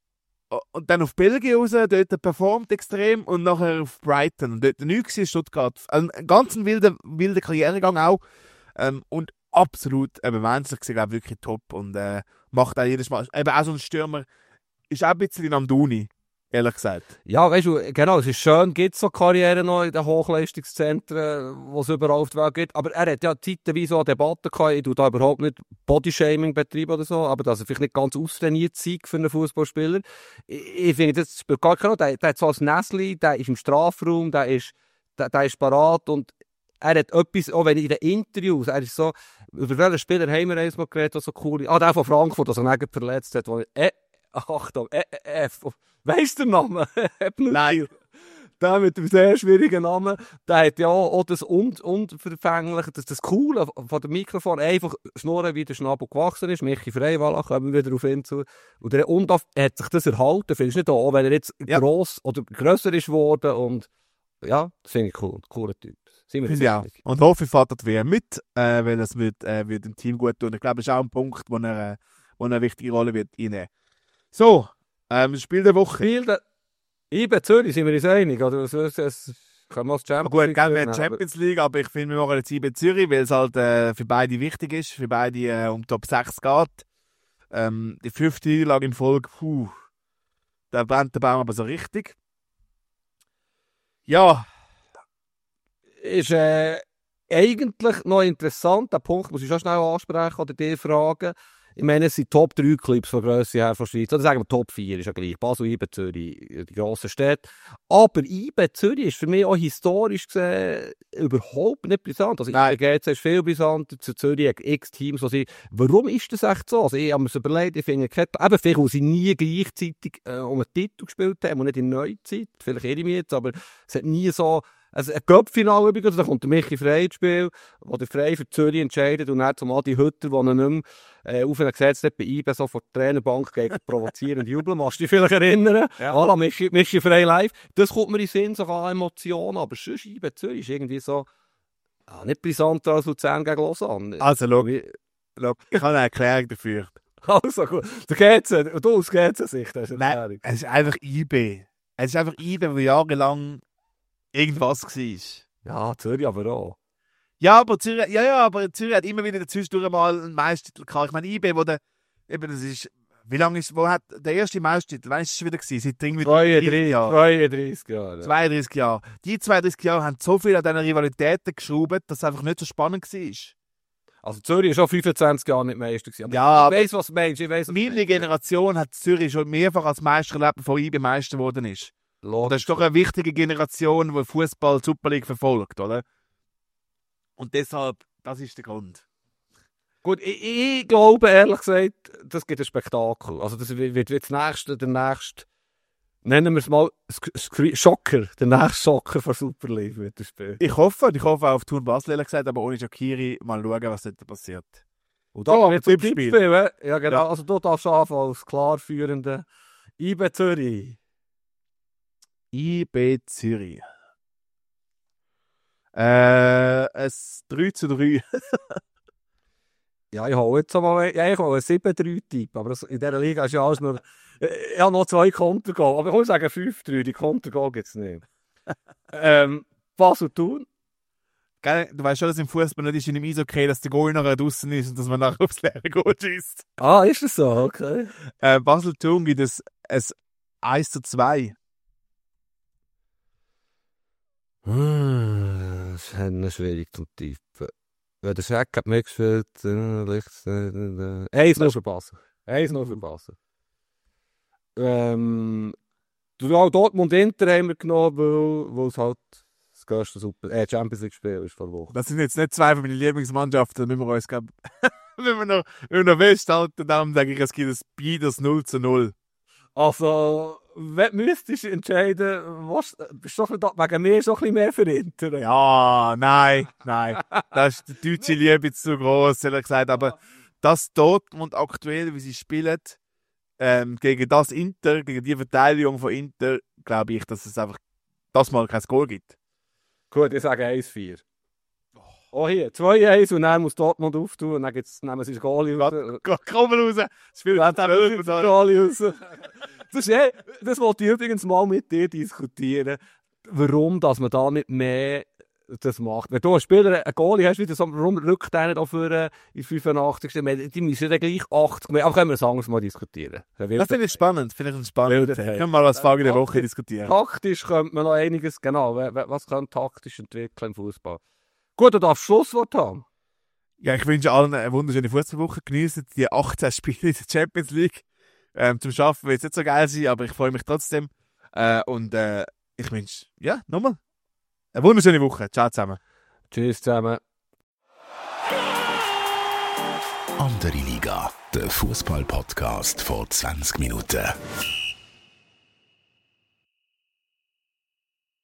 Und dann auf Belgien raus, dort performt extrem und nachher auf Brighton. Und dort nichts in Stuttgart. Ein ganz wilder, wilder Karrieregang auch. Ähm, und absolut eben menschlich gesehen, glaube ich, wirklich top. Und äh, macht auch jedes Mal. Eben auch so ein Stürmer. Ist auch ein bisschen am Duni, ehrlich gesagt. Ja, weißt du, genau, es ist schön, gibt es so Karrieren noch in den Hochleistungszentren, wo es überall auf der Welt gibt. Aber er hat ja zeitweise so eine Debatte gehabt, ich tue da überhaupt nicht Bodyshaming betreiben oder so, aber dass er vielleicht nicht ganz austrainiert sei für einen Fußballspieler. Ich, ich finde, das spielt gar keine Rolle. Der, der hat so ein Näsli, der ist im Strafraum, der ist, der, der ist parat und er hat etwas, auch wenn in den Interviews, er ist so, über welchen Spieler haben wir einmal geredet, der so cool ist. Ah, der von Frankfurt, der sich nicht verletzt hat, wo ich, äh, Achtung, äh, äh, äh, weißt du den Namen? Nein. Der mit dem sehr schwierigen Namen, der hat ja auch das un Unverfängliche, das, das Coole von dem Mikrofon, einfach schnurren, wie der Schnabel gewachsen ist. Michi Freiwalach, kommen wir wieder auf ihn zu. Und der Undaff hat sich das erhalten, findest du nicht auch, wenn er jetzt ja. gross oder grösser ist geworden. Und ja, das finde ich cool, cooler Typ. Finde ich auch. Und hoffe, ich fahrt das W M mit, äh, weil das wird, äh, wird dem Team gut tun. Ich glaube, das ist auch ein Punkt, wo er, äh, wo er eine wichtige Rolle wird einnehmen. So, ähm, Spiel der Woche. Spiel der... I B Zürich, sind wir uns einig? Oder so, das können wir als Champions Gut, League gerne wir Champions League, aber ich finde, wir machen jetzt I B Zürich, weil es halt äh, für beide wichtig ist, für beide äh, um Top sechs geht. Ähm, die fünfte Niederlage in Folge, puh, da brennt der Baum aber so richtig. Ja. Ist äh, eigentlich noch interessant, den Punkt muss ich schon schnell ansprechen oder dir fragen. ich meine, es sind Top drei Clubs von Grösse her von Schweiz. Oder sagen wir Top vier, ist ja gleich. Basel, I B, Zürich, die grossen Städte. Aber I B, Zürich ist für mich auch historisch gesehen überhaupt nicht brisant. Also I B G C ist viel brisanter, zu Zürich hat x Teams, die sie... Warum ist das echt so? Also ich habe mir das überlegt, ich finde, eben vielleicht, weil sie nie gleichzeitig äh, um einen Titel gespielt haben und nicht in Neuzeit. Vielleicht irre ich mich jetzt, aber es hat nie so... Also ein Cup-Final übrigens, da kommt der Michi Frey ins Spiel, wo der Frey für Zürich entscheidet und dann zum Adi Hütter, der ihn nicht mehr äh, auf ihn gesetzt hat, bei I B so vor der Trainerbank gegen provozierend jubeln. Machst du dich vielleicht erinnern? Ja. Voilà, Michi, Michi Frey live. Das kommt mir in den Sinn, sogar Emotionen, aber sonst I B Zürich ist irgendwie so ah, nicht brisanter als Luzern gegen Lausanne. Also, schau, ich habe eine Erklärung dafür. Also gut, du G C, du aus G C-Sicht hast eine Erklärung. Nein, es ist einfach I B. Es ist einfach I B, wo jahrelang irgendwas war. Ja, Zürich aber auch. Ja, aber Zürich, ja, ja, aber Zürich hat immer wieder dazwischen mal einen Meistertitel gehabt. Ich meine, I B, wo der, eben, das ist, wie lange ist, wo hat der erste Meistertitel, wann ist es schon wieder gewesen? Seit irgendwie zweiunddreißig Jahren. zweiunddreißig Jahre. zweiunddreißig Jahre. Die zweiunddreißig Jahre haben so viel an diesen Rivalitäten geschraubt, dass es einfach nicht so spannend war. Also Zürich war schon fünfundzwanzig Jahre nicht Meister gewesen. Ja, ich weiss, was du meinst. Ich weiss, meine Generation hat Zürich schon mehrfach als Meister erlebt, bevor I B Meister geworden ist. Und das ist doch eine wichtige Generation, die Fußball Super League verfolgt, oder? Und deshalb, das ist der Grund. Gut, ich, ich glaube ehrlich gesagt, das gibt ein Spektakel. Also das wird, wird das nächste, der nächste, nennen wir es mal Schocker, der nächste Schocker von Super League wird das Spiel. Ich hoffe, ich hoffe auch auf Thun Basel, ehrlich gesagt, aber ohne Shaqiri mal schauen, was dort passiert. Und da oh, wird es Tippspiel. Tippspiel, ja genau, ja. Also du darfst anfangen als klar führende I B Zürich. I B Zürich. Äh, ein drei zu drei. Ja, ich habe jetzt mal ja, ich habe einen sieben drei Tipp, aber das, in dieser Liga ist ja alles nur... Ich habe noch zwei Kontergoal, aber ich würde sagen fünf drei, die Kontergoal gibt es nicht. ähm, Basel Thun. Du weißt schon, dass im Fußball nicht ist in dem Eishockey, dass der Goal nachher draußen ist und dass man nachher aufs leere Goal schießt. Ah, ist das so? Okay. Äh, Basel Thun gibt es ein eins zu zwei. Hm, das ist noch schwierig zum Tippen. Wenn der Scheck hat mitgespielt, dann liegt es... Eins noch verpassen. Eins noch verpassen. Ähm... Dortmund Inter haben wir genommen, weil, weil es halt das grösste Super... Äh, Champions League-Spiel ist vor Woche. Das sind jetzt nicht zwei von meinen Lieblingsmannschaften, da müssen wir uns... Wenn wir noch, wenn wir noch festhalten, dann sage ich, es gibt ein beides null zu null. Also... Wenn du müsstest entscheiden, was, bist du doch wegen mir so ein bisschen mehr für Inter? Ja, nein, nein. Das ist die deutsche Liebe zu gross, ehrlich gesagt. Aber das Dortmund aktuell, wie sie spielen, ähm, gegen das Inter, gegen die Verteidigung von Inter, glaube ich, dass es einfach das mal kein Goal gibt. Gut, ich sage eins vier. Oh hier, zwei eins und dann muss Dortmund auftun und dann gibt's, nehmen sie das Goalie raus. Komm raus! Das Spiel hat das Goalie raus. Das, ist, eh, das wollte ich übrigens mal mit dir diskutieren, warum dass man da nicht mehr das macht. Wenn du einen Spieler, einen Goalie hast, wieder so, warum rückt der nicht auch für in fünfundachtzig. Die müssen ja gleich achtzig mehr. Aber können wir das anderes mal diskutieren. Das finde ich spannend. Finde ich spannend. Können wir mal als Frage der Woche diskutieren. Taktisch könnte man noch einiges, genau, was kann taktisch entwickeln im Fußball. Gut, du darfst Schlusswort haben. Ja, ich wünsche allen eine wunderschöne Fußballwoche. Geniessen die achtzehn Spiele in der Champions League. Ähm, zum Schaffen wird es nicht so geil sein, aber ich freue mich trotzdem. Äh, und äh, ich wünsche, ja, nochmal eine wunderschöne Woche. Ciao zusammen. Tschüss zusammen. Andere Liga, der Fußball-Podcast vor zwanzig Minuten.